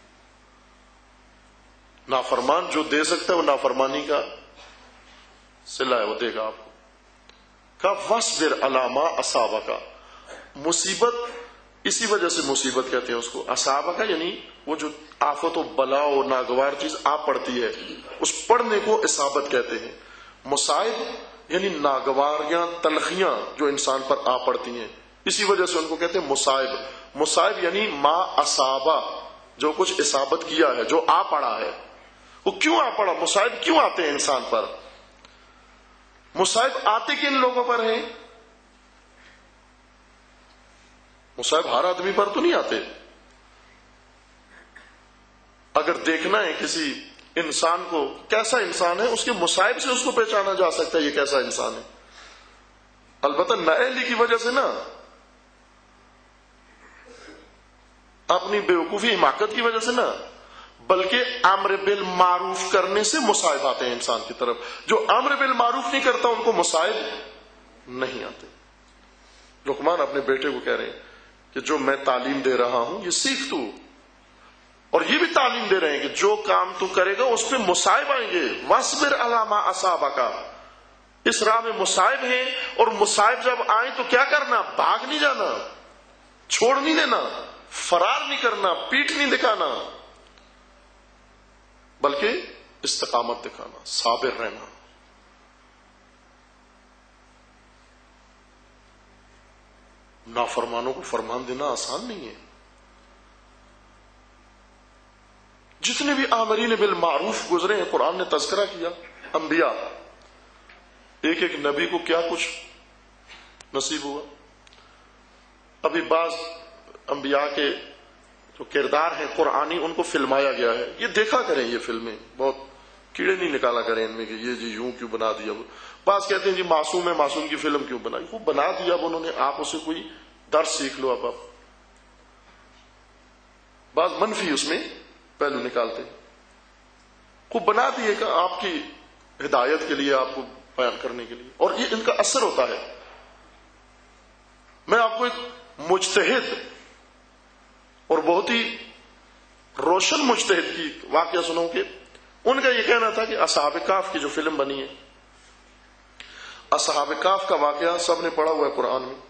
نافرمان جو دے سکتا ہے وہ نافرمانی کا صلہ ہے، وہ دے گا آپ کو. کہا واصبر علی ما اصابک. مصیبت اسی وجہ سے مصیبت کہتے ہیں اس کو. اصابک یعنی وہ جو آفت و بلا و ناگوار چیز آ پڑتی ہے، اس پڑنے کو اصابت کہتے ہیں. مصائب یعنی ناگواریاں، تلخیاں جو انسان پر آ پڑتی ہیں، اسی وجہ سے ان کو کہتے ہیں مصائب. مصائب یعنی ما اصابہ، جو کچھ اصابت کیا ہے، جو آ پڑا ہے. وہ کیوں آ پڑا؟ مصائب کیوں آتے ہیں انسان پر؟ مصائب آتے کن لوگوں پر ہیں؟ مصائب ہر آدمی پر تو نہیں آتے. اگر دیکھنا ہے کسی انسان کو کیسا انسان ہے، اس کے مصائب سے اس کو پہچانا جا سکتا ہے یہ کیسا انسان ہے. البتہ نااہلی کی وجہ سے نا، اپنی بیوقوفی حماقت کی وجہ سے نہ، بلکہ امر بالمعروف کرنے سے مصائب آتے ہیں انسان کی طرف. جو امر بالمعروف نہیں کرتا ان کو مصائب نہیں آتے. لقمان اپنے بیٹے کو کہہ رہے ہیں کہ جو میں تعلیم دے رہا ہوں یہ سیکھ تو، اور یہ بھی تعلیم دے رہے ہیں کہ جو کام تو کرے گا اس پہ مصائب آئیں گے. واصبر علی ما اصابک، اس راہ میں مصائب ہیں، اور مصائب جب آئیں تو کیا کرنا؟ بھاگ نہیں جانا، چھوڑ نہیں دینا، فرار نہیں کرنا، پیٹ نہیں دکھانا، بلکہ استقامت دکھانا، صابر رہنا. نافرمانوں کو فرمان دینا آسان نہیں ہے. جتنے بھی آمرین بالمعروف گزرے ہیں قرآن نے تذکرہ کیا. انبیاء، ایک ایک نبی کو کیا کچھ نصیب ہوا. ابھی بعض انبیاء کے جو کردار ہیں قرآنی ان کو فلمایا گیا ہے. یہ دیکھا کریں، یہ فلمیں بہت کیڑے نہیں نکالا کریں ان میں کہ یہ جی یوں کیوں بنا دیا. بعض کہتے ہیں جی معصوم ہے، معصوم کی فلم کیوں بنائی. وہ بنا دیا اب انہوں نے، آپ اسے کوئی درس سیکھ لو. اب بعض منفی اس میں پہلو نکالتے، کو بنا دیے کہ آپ کی ہدایت کے لیے، آپ کو بیان کرنے کے لیے، اور یہ ان کا اثر ہوتا ہے. میں آپ کو ایک مجتہد اور بہت ہی روشن مجتہد کی واقعہ سناؤں کہ ان کا یہ کہنا تھا کہ اصحاب کہف کی جو فلم بنی ہے، اصحاب کہف کا واقعہ سب نے پڑھا ہوا ہے قرآن میں.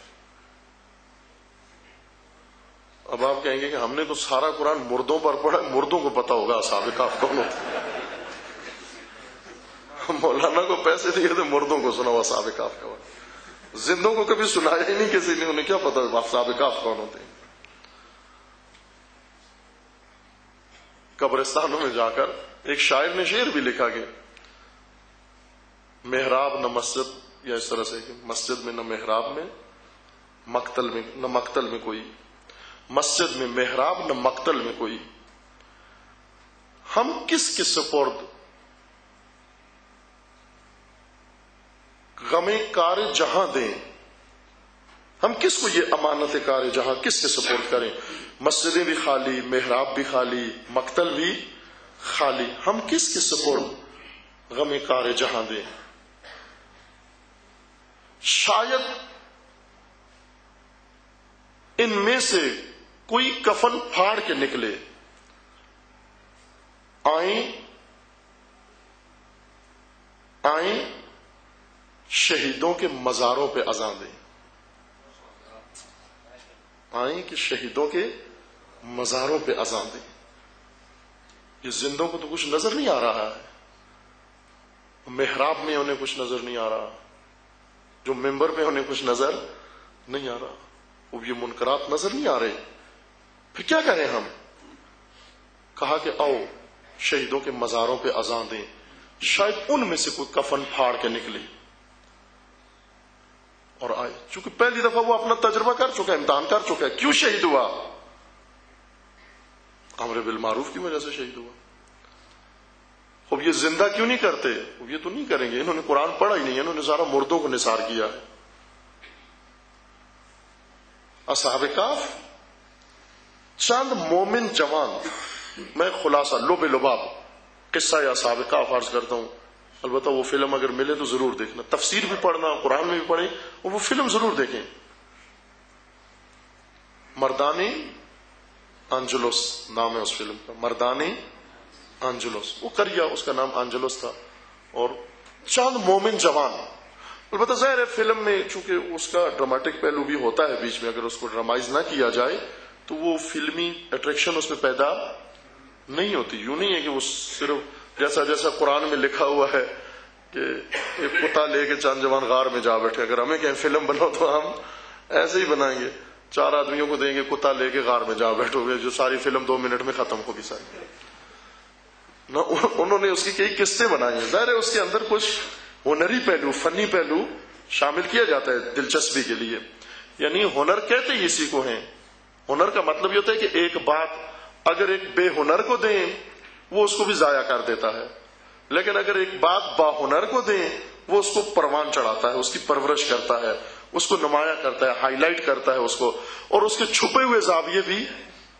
اب آپ کہیں گے کہ ہم نے تو سارا قرآن مردوں پر پڑھا، مردوں کو پتا ہوگا اصحاب کہف کون ہوتے. مولانا کو پیسے دیے تھے، مردوں کو سنا ہوا اصحاب کہف کا. زندوں کو کبھی سنایا ہی نہیں کسی نے، انہیں کیا پتا اصحاب کہف کون ہوتے ہیں. قبرستانوں میں جا کر ایک شاعر نے شعر بھی لکھا کہ محراب نہ مسجد، یا اس طرح سے کہ مسجد میں نہ محراب میں، مقتل میں نہ مقتل میں کوئی، مسجد میں محراب نہ مقتل میں کوئی، ہم کس کے سپرد غم کار جہاں دیں، ہم کس کو یہ امانت کار جہاں کس کے سپرد کریں. مسجدیں بھی خالی، محراب بھی خالی، مقتل بھی خالی، ہم کس کے سپرد غم کار جہاں دیں. شاید ان میں سے کوئی کفن پھاڑ کے نکلے، آئیں شہیدوں کے مزاروں پہ اذان دیں. آئیں کہ شہیدوں کے مزاروں پہ اذان دیں. یہ زندوں کو تو کچھ نظر نہیں آ رہا ہے، محراب میں انہیں کچھ نظر نہیں آ رہا، جو ممبر پہ انہیں کچھ نظر نہیں آ رہا، وہ یہ منکرات نظر نہیں آ رہے. پھر کیا کریں ہم؟ کہا کہ آؤ شہیدوں کے مزاروں پہ اذان دیں، شاید ان میں سے کوئی کفن پھاڑ کے نکلے اور آئے. چونکہ پہلی دفعہ وہ اپنا تجربہ کر چکا ہے، امتحان کر چکا ہے. کیوں شہید ہوا؟ امر بالمعروف کی وجہ سے شہید ہوا. اب یہ زندہ کیوں نہیں کرتے؟ یہ تو نہیں کریں گے، انہوں نے قرآن پڑھا ہی نہیں ہے، انہوں نے سارا مردوں کو نثار کیا ہے. اصحاب کہف چند مومن جوان، میں خلاصہ لب لباب قصہ یا اصحاب کہف عرض کرتا ہوں. البتہ وہ فلم اگر ملے تو ضرور دیکھنا، تفسیر بھی پڑھنا، قرآن میں بھی پڑھیں، اور وہ فلم ضرور دیکھیں. مردانی آنجلوس نام ہے اس فلم کا، مردانی آنجلوس، وہ کریا اس کا نام آنجلوس تھا. اور چند مومن جوان. البتہ ظاہر ہے فلم میں چونکہ اس کا ڈراماٹک پہلو بھی ہوتا ہے بیچ میں، اگر اس کو ڈرامائز نہ کیا جائے تو وہ فلمی اٹریکشن اس میں پیدا نہیں ہوتی. یوں نہیں ہے کہ وہ صرف جیسا جیسا قرآن میں لکھا ہوا ہے کہ ایک کتا لے کے چند جوان غار میں جا بیٹھے. اگر ہمیں کہیں فلم بناؤ تو ہم ایسے ہی بنائیں گے، 4 آدمیوں کو دیں گے کتا لے کے غار میں جا بیٹھو گے، جو ساری فلم 2 منٹ میں ختم ہوگی ساری. انہوں نے اس کی کئی قصے بنائے ہیں. ظاہر ہے اس کے اندر کچھ ہنری پہلو، فنی پہلو شامل کیا جاتا ہے دلچسپی کے لیے. یعنی ہنر کہتے ہی اسی کو ہیں. ہنر کا مطلب یہ ہوتا ہے کہ ایک بات اگر ایک بے ہنر کو دیں وہ اس کو بھی ضائع کر دیتا ہے، لیکن اگر ایک بات با ہنر کو دیں وہ اس کو پروان چڑھاتا ہے، اس کی پرورش کرتا ہے، اس کو نمایاں کرتا ہے، ہائی لائٹ کرتا ہے اس کو، اور اس کے چھپے ہوئے زاویے بھی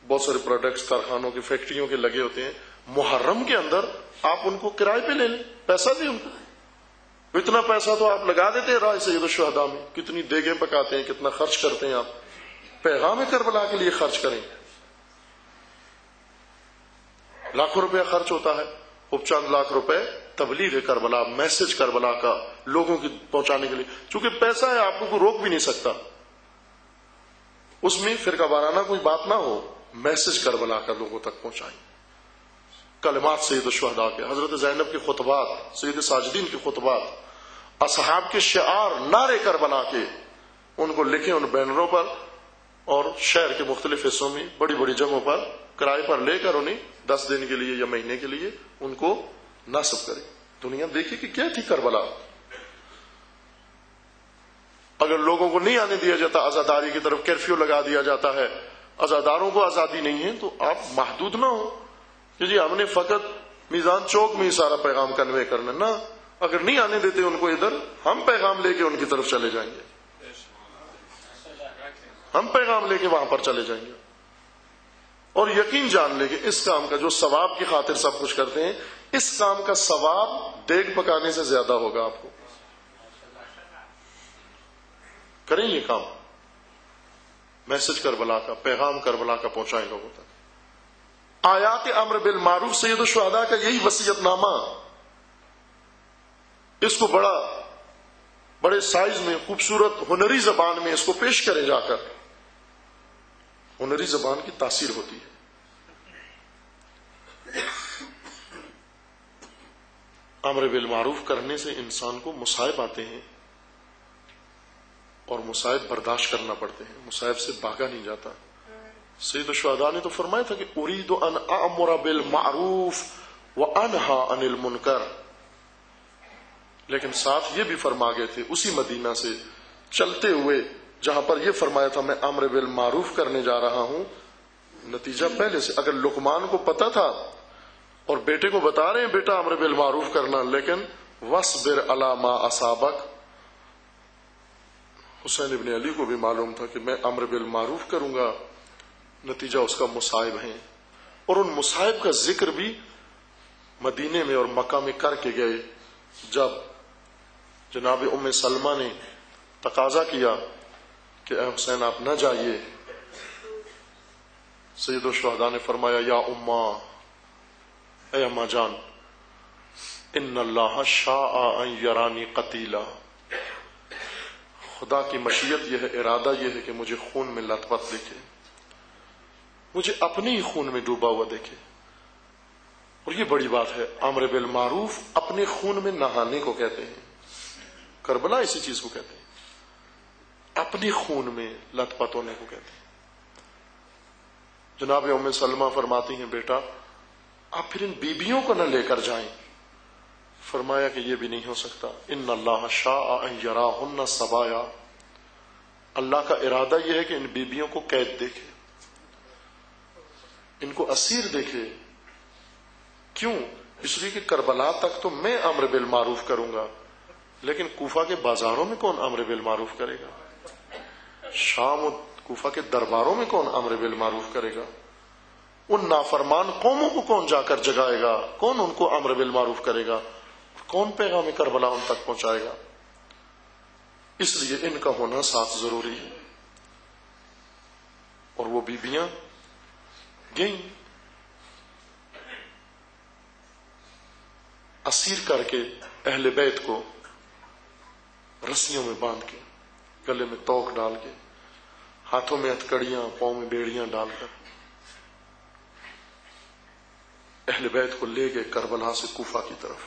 بہت سارے پروڈکٹس کارخانوں کی فیکٹریوں کے لگے ہوتے ہیں، محرم کے اندر آپ ان کو کرائے پہ لے لیں، پیسہ دیں ان کو، اتنا پیسہ تو آپ لگا دیتے ہیں راہ سید الشہداء میں، کتنی دیگیں پکاتے ہیں، کتنا خرچ کرتے ہیں آپ، پیغام کربلا کے لیے خرچ کریں، لاکھوں روپیہ خرچ ہوتا ہے، اب چند لاکھ روپے تبلیغ کربلا، میسج کربلا کا لوگوں کی پہنچانے کے لیے، چونکہ پیسہ ہے آپ کو کوئی روک بھی نہیں سکتا، اس میں فرقہ وارانہ کوئی بات نہ ہو، میسج کربلا کا لوگوں تک پہنچائیں، کلمات سید الشہداء کے، حضرت زینب کے خطبات، سید ساجدین کے خطبات، اصحاب کے شعار، نعرے کربلا کے، ان کو لکھیں ان بینروں پر، اور شہر کے مختلف حصوں میں بڑی بڑی جگہوں پر کرائے پر لے کر انہیں 10 دن کے لیے یا مہینے کے لیے ان کو نصب کریں، دنیا دیکھے کہ کیا تھی کربلا۔ اگر لوگوں کو نہیں آنے دیا جاتا، عزاداری کی طرف کرفیو لگا دیا جاتا ہے، عزاداروں کو آزادی نہیں ہے، تو آپ محدود نہ ہو کہ جی ہم نے فقط میزان چوک میں ہی سارا پیغام کنوے کرنا، نہ، اگر نہیں آنے دیتے ان کو ادھر، ہم پیغام لے کے ان کی طرف چلے جائیں گے، ہم پیغام لے کے وہاں پر چلے جائیں گے، اور یقین جان لے کہ اس کام کا جو ثواب کی خاطر سب کچھ کرتے ہیں، اس کام کا ثواب دیگ پکانے سے زیادہ ہوگا آپ کو۔ کریں یہ کام، میسج کربلا کا، پیغام کربلا کا پہنچائیں لوگوں تک۔ آیات امر بالمعروف سید الشہداء کا یہی وصیت نامہ، اس کو بڑے سائز میں، خوبصورت ہنری زبان میں اس کو پیش کریں جا کر، ہنری زبان کی تاثیر ہوتی ہے۔ امر بالمعروف کرنے سے انسان کو مصائب آتے ہیں، اور مصائب برداشت کرنا پڑتے ہیں، مصائب سے بھاگا نہیں جاتا۔ سید الشہداء نے تو فرمایا تھا کہ اريد ان اامر بالمعروف وانہا عن المنکر، لیکن ساتھ یہ بھی فرما گئے تھے اسی مدینہ سے چلتے ہوئے جہاں پر یہ فرمایا تھا میں امر بالمعروف کرنے جا رہا ہوں، نتیجہ پہلے سے، اگر لقمان کو پتا تھا اور بیٹے کو بتا رہے ہیں بیٹا امر بالمعروف کرنا، لیکن وَاصْبِرْ عَلَىٰ مَا أَصَابَكَ، حسین ابن علی کو بھی معلوم تھا کہ میں امر بالمعروف کروں گا، نتیجہ اس کا مصائب ہیں، اور ان مصائب کا ذکر بھی مدینے میں اور مکہ میں کر کے گئے۔ جب جناب ام سلمہ نے تقاضا کیا کہ اے حسین آپ نہ جائیے، سید الشہداء نے فرمایا یا اماں، اے اماں جان، ان اللہ شاء ان یرانی قتیلا، خدا کی مشیت یہ ہے، ارادہ یہ ہے کہ مجھے خون میں لت پت دیکھے، مجھے اپنے ہی خون میں ڈوبا ہوا دیکھے۔ اور یہ بڑی بات ہے، امر بالمعروف اپنے خون میں نہانے کو کہتے ہیں، کربلا اسی چیز کو کہتے ہیں، اپنے خون میں لت پت ہونے کو کہتے ہیں۔ جناب ام سلمہ فرماتی ہیں بیٹا آپ پھر ان بیبیوں کو نہ لے کر جائیں، فرمایا کہ یہ بھی نہیں ہو سکتا، ان اللہ شاء ان یراہن سبایا، اللہ کا ارادہ یہ ہے کہ ان بیبیوں کو قید دیکھے، ان کو اسیر دیکھے۔ کیوں؟ اس لیے کہ کربلا تک تو میں امر بالمعروف کروں گا، لیکن کوفہ کے بازاروں میں کون امر بالمعروف کرے گا؟ شام و کوفہ کے درباروں میں کون امر بالمعروف کرے گا؟ ان نافرمان قوموں کو کون جا کر جگائے گا؟ کون ان کو امر بالمعروف کرے گا؟ کون پیغام کربلا ان تک پہنچائے گا؟ اس لیے ان کا ہونا ساتھ ضروری ہے۔ اور وہ بیبیاں گئیں، اسیر کر کے اہل بیت کو رسیوں میں باندھ کے، گلے میں توق ڈال کے، ہاتھوں میں ہتکڑیاں، پاؤں میں بیڑیاں ڈال کر اہل بیت کو لے گئے کربلا سے کوفہ کی طرف،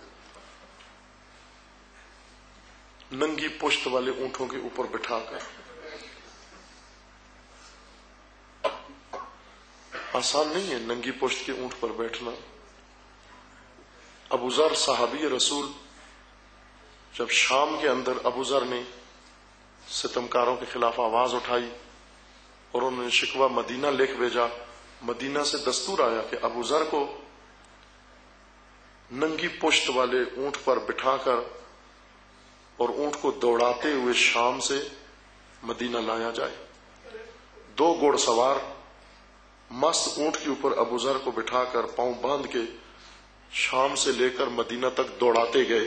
ننگی پشت والے اونٹوں کے اوپر بٹھا کر۔ آسان نہیں ہے ننگی پشت کے اونٹ پر بیٹھنا۔ ابو ذر صحابی رسول، جب شام کے اندر ابو ذر نے ستمکاروں کے خلاف آواز اٹھائی اور انہوں نے شکوہ مدینہ لکھ بھیجا، مدینہ سے دستور آیا کہ ابو ذر کو ننگی پشت والے اونٹ پر بٹھا کر اور اونٹ کو دوڑاتے ہوئے شام سے مدینہ لایا جائے۔ 2 گھوڑ سوار मस्त ऊंट के ऊपर अबू जर को बिठाकर पांव बांध के शाम से लेकर मदीना तक दौड़ाते गए।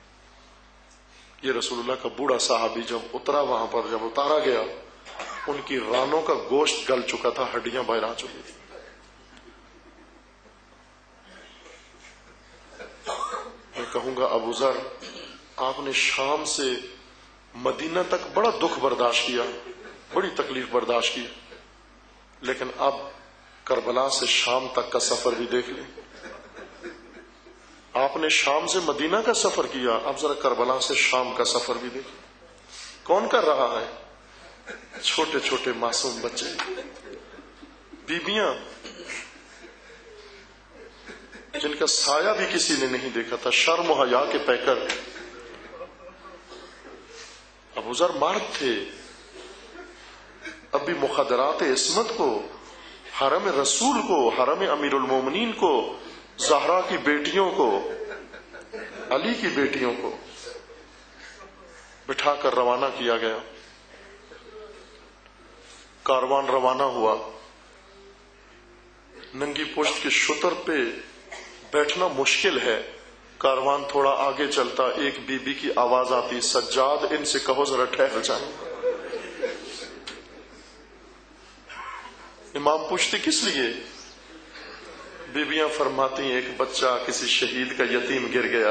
ये रसूलुल्लाह का बूढ़ा साहबी जब उतरा, वहां पर जब उतारा गया, उनकी रानों का गोश्त गल चुका था, हड्डियां बाहर आ चुकी थी। मैं कहूंगा अबू जर, आपने शाम से मदीना तक बड़ा दुख बर्दाश्त किया, बड़ी तकलीफ बर्दाश्त की, लेकिन अब करबला से शाम तक का सफर भी देख लें। आपने शाम से मदीना का सफर किया, अब जरा करबला से शाम का सफर भी देख। कौन कर रहा है? छोटे छोटे मासूम बच्चे, बीबियां जिनका साया भी किसी ने नहीं देखा था, शर्म और हया के पैकर। अबू जर मर्द थे, अब भी मुखदरात इस्मत को, हरम रसूल को, हरम अमीरुल मोमिनीन को, ज़हरा की बेटियों को, अली की बेटियों को बिठाकर रवाना किया गया। कारवान रवाना हुआ। नंगी पुश्त के शुतर पे बैठना मुश्किल है। कारवान थोड़ा आगे चलता, एक बीबी की आवाज आती, सज्जाद इनसे कहो जरा ठहर जाए। इमाम पूछते किस लिए? बीबियां फरमाती, एक बच्चा किसी शहीद का यतीम गिर गया।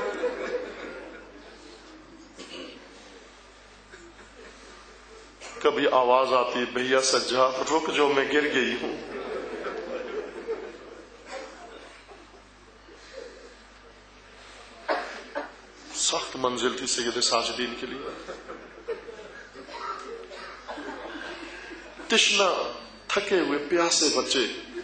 कभी आवाज आती, भैया सज्जाद रुक जो, मैं गिर गई हूं। सख्त मंजिल थी सैयद साजिदीन के लिए। तिश्ना, थके हुए प्यासे बच्चे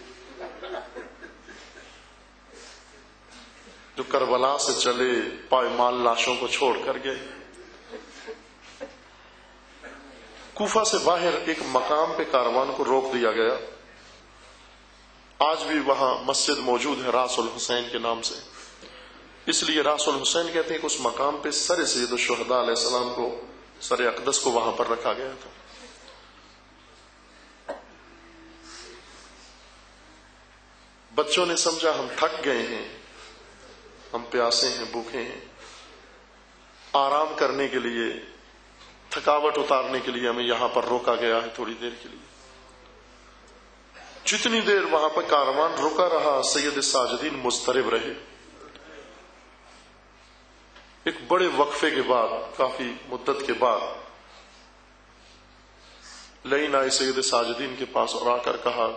जो करबला से चले, पायमाल लाशों को छोड़ कर गए। कूफा से बाहर एक मकाम पे कारवान को रोक दिया गया। आज भी वहां मस्जिद मौजूद है रासुल हुसैन के नाम से। इसलिए रासुल हुसैन कहते हैं कि उस मकाम पे सर सैयद शुहदा अलैहिस्सलाम को, सर अक़दस को वहां पर रखा गया था। बच्चों ने समझा हम थक गए हैं, हम प्यासे हैं, भूखे हैं, आराम करने के लिए, थकावट उतारने के लिए हमें यहां पर रोका गया है थोड़ी देर के लिए। जितनी देर वहां पर कारवान रुका रहा, सैयद साजिदीन मुस्तरिब रहे। एक बड़े वक्फे के बाद, काफी मुद्दत के बाद, लाइन आए सैयद साजिदीन के पास और आकर कहा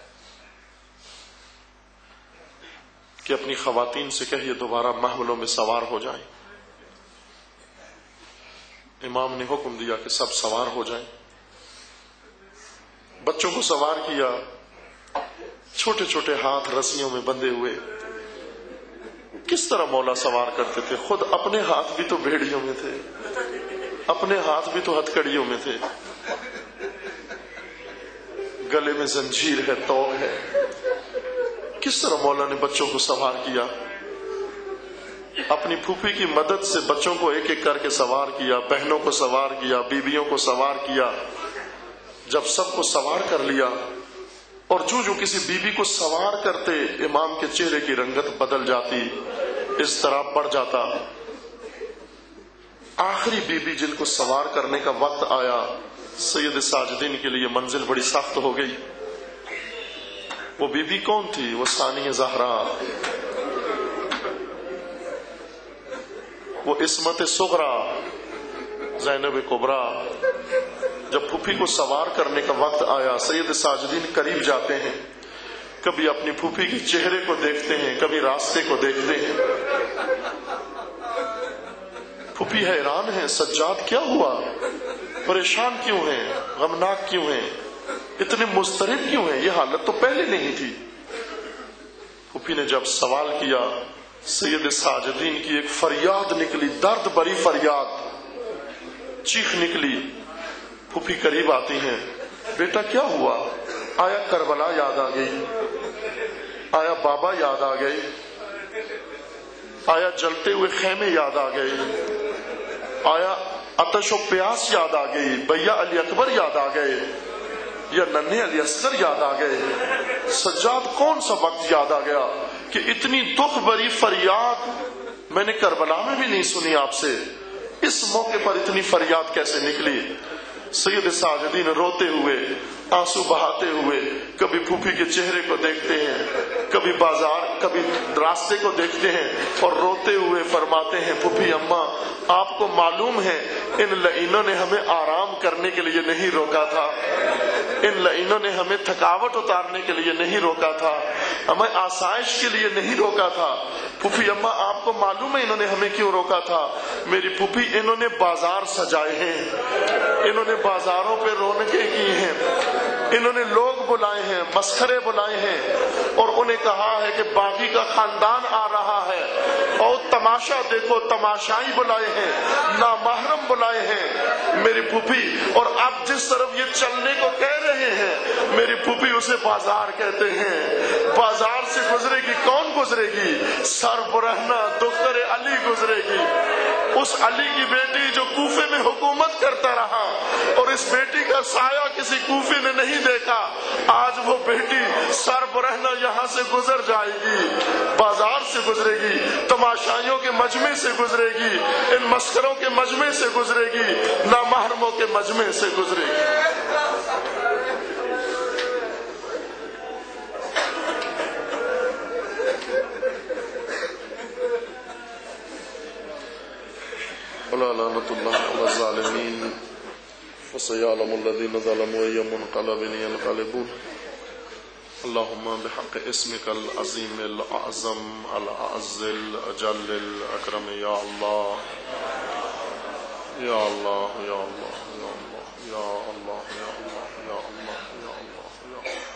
कि अपनी खवातीन से कहिए दोबारा महमलों में सवार हो जाएं। इमाम ने हुक्म दिया कि सब सवार हो जाएं। बच्चों को सवार किया, छोटे छोटे हाथ रस्सियों में बंधे हुए। किस तरह मौला सवार करते थे? खुद अपने हाथ भी तो भेड़ियों में थे, अपने हाथ भी तो हथकड़ियों में थे, गले में जंजीर है, तौग है। किस तरह मौला ने बच्चों को सवार किया? अपनी फूफी की मदद से बच्चों को एक एक करके सवार किया, बहनों को सवार किया, बीबियों को सवार किया। जब सबको सवार कर लिया और जो किसी बीबी को सवार करते, इमाम के चेहरे की रंगत बदल जाती, इस तरह पड़ जाता। आखिरी बीबी जिनको सवार करने का वक्त आया, सैयद साजिदीन के लिए मंजिल बड़ी सख्त हो गई। वो बीबी कौन थी? वो सानिया ज़हरा, वो इस्मत सुगरा, ज़ैनब कुबरा। जब फूफी को सवार करने का वक्त आया, सैयद साजिदीन करीब जाते हैं, कभी अपनी फूफी के चेहरे को देखते हैं, कभी रास्ते को देखते हैं। फूफी हैरान है, सज्जाद क्या हुआ? परेशान क्यों हैं? गमनाक क्यों हैं? इतने मुस्तरिब क्यों हैं? ये हालत तो पहले नहीं थी। फूफी ने जब सवाल किया, सैयद साजिदीन की एक फरियाद निकली, दर्द भरी फरियाद, चीख निकली। फूफी करीब आती हैं, बेटा क्या हुआ? आया करबला याद आ गई, आया बाबा याद आ गए, आया जलते हुए खेमे याद आ गए, आया आतशो प्यास याद आ गई, भैया अली अकबर याद आ गए। یا ننھے علی اصغر یاد آ گئے؟ سجاد کون سا وقت یاد آ گیا کہ اتنی دکھ بھری فریاد میں نے کربلا میں بھی نہیں سنی آپ سے، اس موقع پر اتنی فریاد کیسے نکلی؟ سید ساجدین روتے ہوئے، آنسو بہاتے ہوئے، کبھی پھوپھی کے چہرے کو دیکھتے ہیں، کبھی بازار، کبھی راستے کو دیکھتے ہیں اور روتے ہوئے فرماتے ہیں پھوپھی اماں آپ کو معلوم ہے ان لعینوں نے ہمیں آرام کرنے کے لیے نہیں روکا تھا، ان لعینوں نے ہمیں تھکاوٹ اتارنے کے لیے نہیں روکا تھا، ہمیں آسائش کے لیے نہیں روکا تھا۔ پھوپھی اماں آپ کو معلوم ہے انہوں نے ہمیں کیوں روکا تھا؟ میری پھوپھی انہوں نے بازار سجائے ہیں، انہوں نے بازاروں پہ رونقیں کی ہیں، انہوں نے لوگ بلائے ہیں، مسخرے بلائے ہیں، اور انہیں کہا ہے کہ باغی کا خاندان آ رہا ہے اور تماشا دیکھو، تماشائی بلائے ہیں، نامحرم بلائے ہیں میری پھوپھی، اور اب جس طرف یہ چلنے کو کہہ رہے ہیں میری پھوپھی اسے بازار کہتے ہیں۔ بازار سے گزرے گی، کون گزرے گی؟ سر برہنہ دختر علی گزرے گی، اس علی کی بیٹی جو کوفے میں حکومت کرتا رہا اور اس بیٹی کا سایہ کسی کوفے نے نہیں دیکھا، آج وہ بیٹی سر برہنہ یہاں سے گزر جائے گی، بازار سے گزرے گی، تماشائیوں کے مجمع سے گزرے گی، ان مسخروں کے مجمع سے گزرے گی، نامحرموں کے مجمع سے گزرے گی۔ لعنت اللہ علی الظالمین وسيعلم الذين ظلموا أي منقلب ينقلبون اللهم بحق اسمك العظيم الأعظم الأعز الأجل الأكرم يا الله يا الله يا الله يا الله يا الله يا الله يا الله يا الله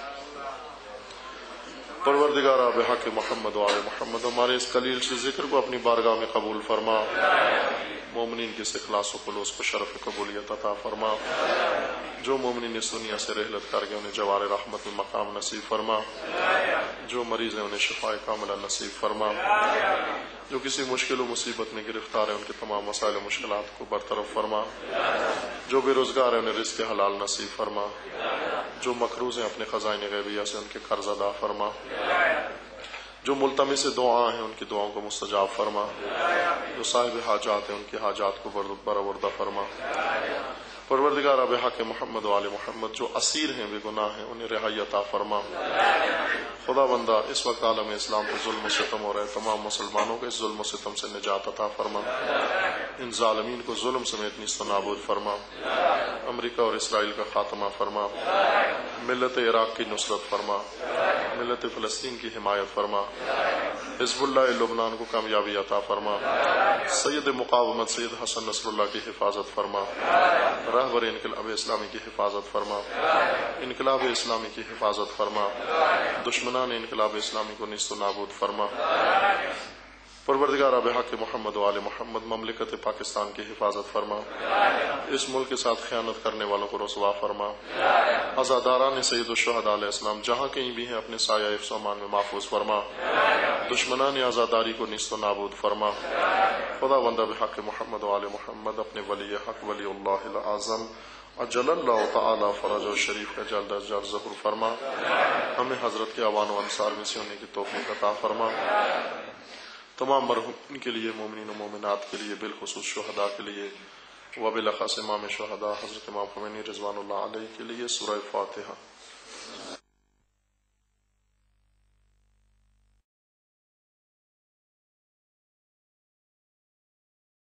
پروردگارا بحق محمد و آل محمد ہمارے اس قلیل سے ذکر کو اپنی بارگاہ میں قبول فرما، مومنین کے اخلاص و خلوص کو شرف قبولیت عطا فرما، جو مومنین اس دنیا سے رحلت کر گئے انہیں جوار رحمت میں مقام نصیب فرما، جو مریض ہیں انہیں شفاء کاملہ نصیب فرما، جو کسی مشکل و مصیبت میں گرفتار ہیں ان کے تمام مسائل و مشکلات کو برطرف فرما، جو بے روزگار ہیں انہیں رزق حلال نصیب فرما، جو مقروض ہیں اپنے خزائن غیبیہ سے ان کے قرض ادا فرما، جو ملتمس دعا ہیں ان کی دعاؤں کو مستجاب فرما، جو صاحب حاجات ہیں ان کی حاجات کو برآوردہ فرما۔ پروردگار بحق محمد و آل محمد جو اسیر ہیں، بے گناہ ہیں، انہیں رہائی عطا فرما۔ خدا بندہ اس وقت عالم اسلام پر ظلم و ستم ہو رہے، تمام مسلمانوں کو اس ظلم و ستم سے نجات عطا فرما، ان ظالمین کو ظلم سمیت نیست و نابود فرما، امریکہ اور اسرائیل کا خاتمہ فرما، ملت عراق کی نصرت فرما، ملت فلسطین کی حمایت فرما، حزب اللہ لبنان کو کامیابی عطا فرما، سید مقاومت سید حسن نصر اللہ کی حفاظت فرما، رہبر انقلاب اسلامی کی حفاظت فرما، انقلاب اسلامی کی حفاظت فرما، دشمنان انقلاب اسلامی کو نیست و نابود فرما۔ پروردگار بحق محمد و آل محمد مملکت پاکستان کی حفاظت فرما، اس ملک کے ساتھ خیانت کرنے والوں کو رسوا فرما، عزاداران سید الشہداء علیہ السلام جہاں کہیں بھی ہیں اپنے سایہ حفظ و امان میں محفوظ فرما، دشمنان عزاداری کو نیست و نابود فرما۔ خدا بندہ بحق محمد و آل محمد اپنے ولی حق ولی اللہ العظم اجل اللہ تعالی فرج و شریف کا جلد از جلد ظہور فرما، ہمیں حضرت کے اعوان و انصار میں سے ہونے کی توفیق عطا فرما، تمام مرحومین کے لیے، مومنین و مومنات کے لیے، بالخصوص شہداء کے لیے، وبالاخص امام شہداء حضرت امام خمینی رضوان اللہ علیہ کے لیے۔ سورہ فاتحہ۔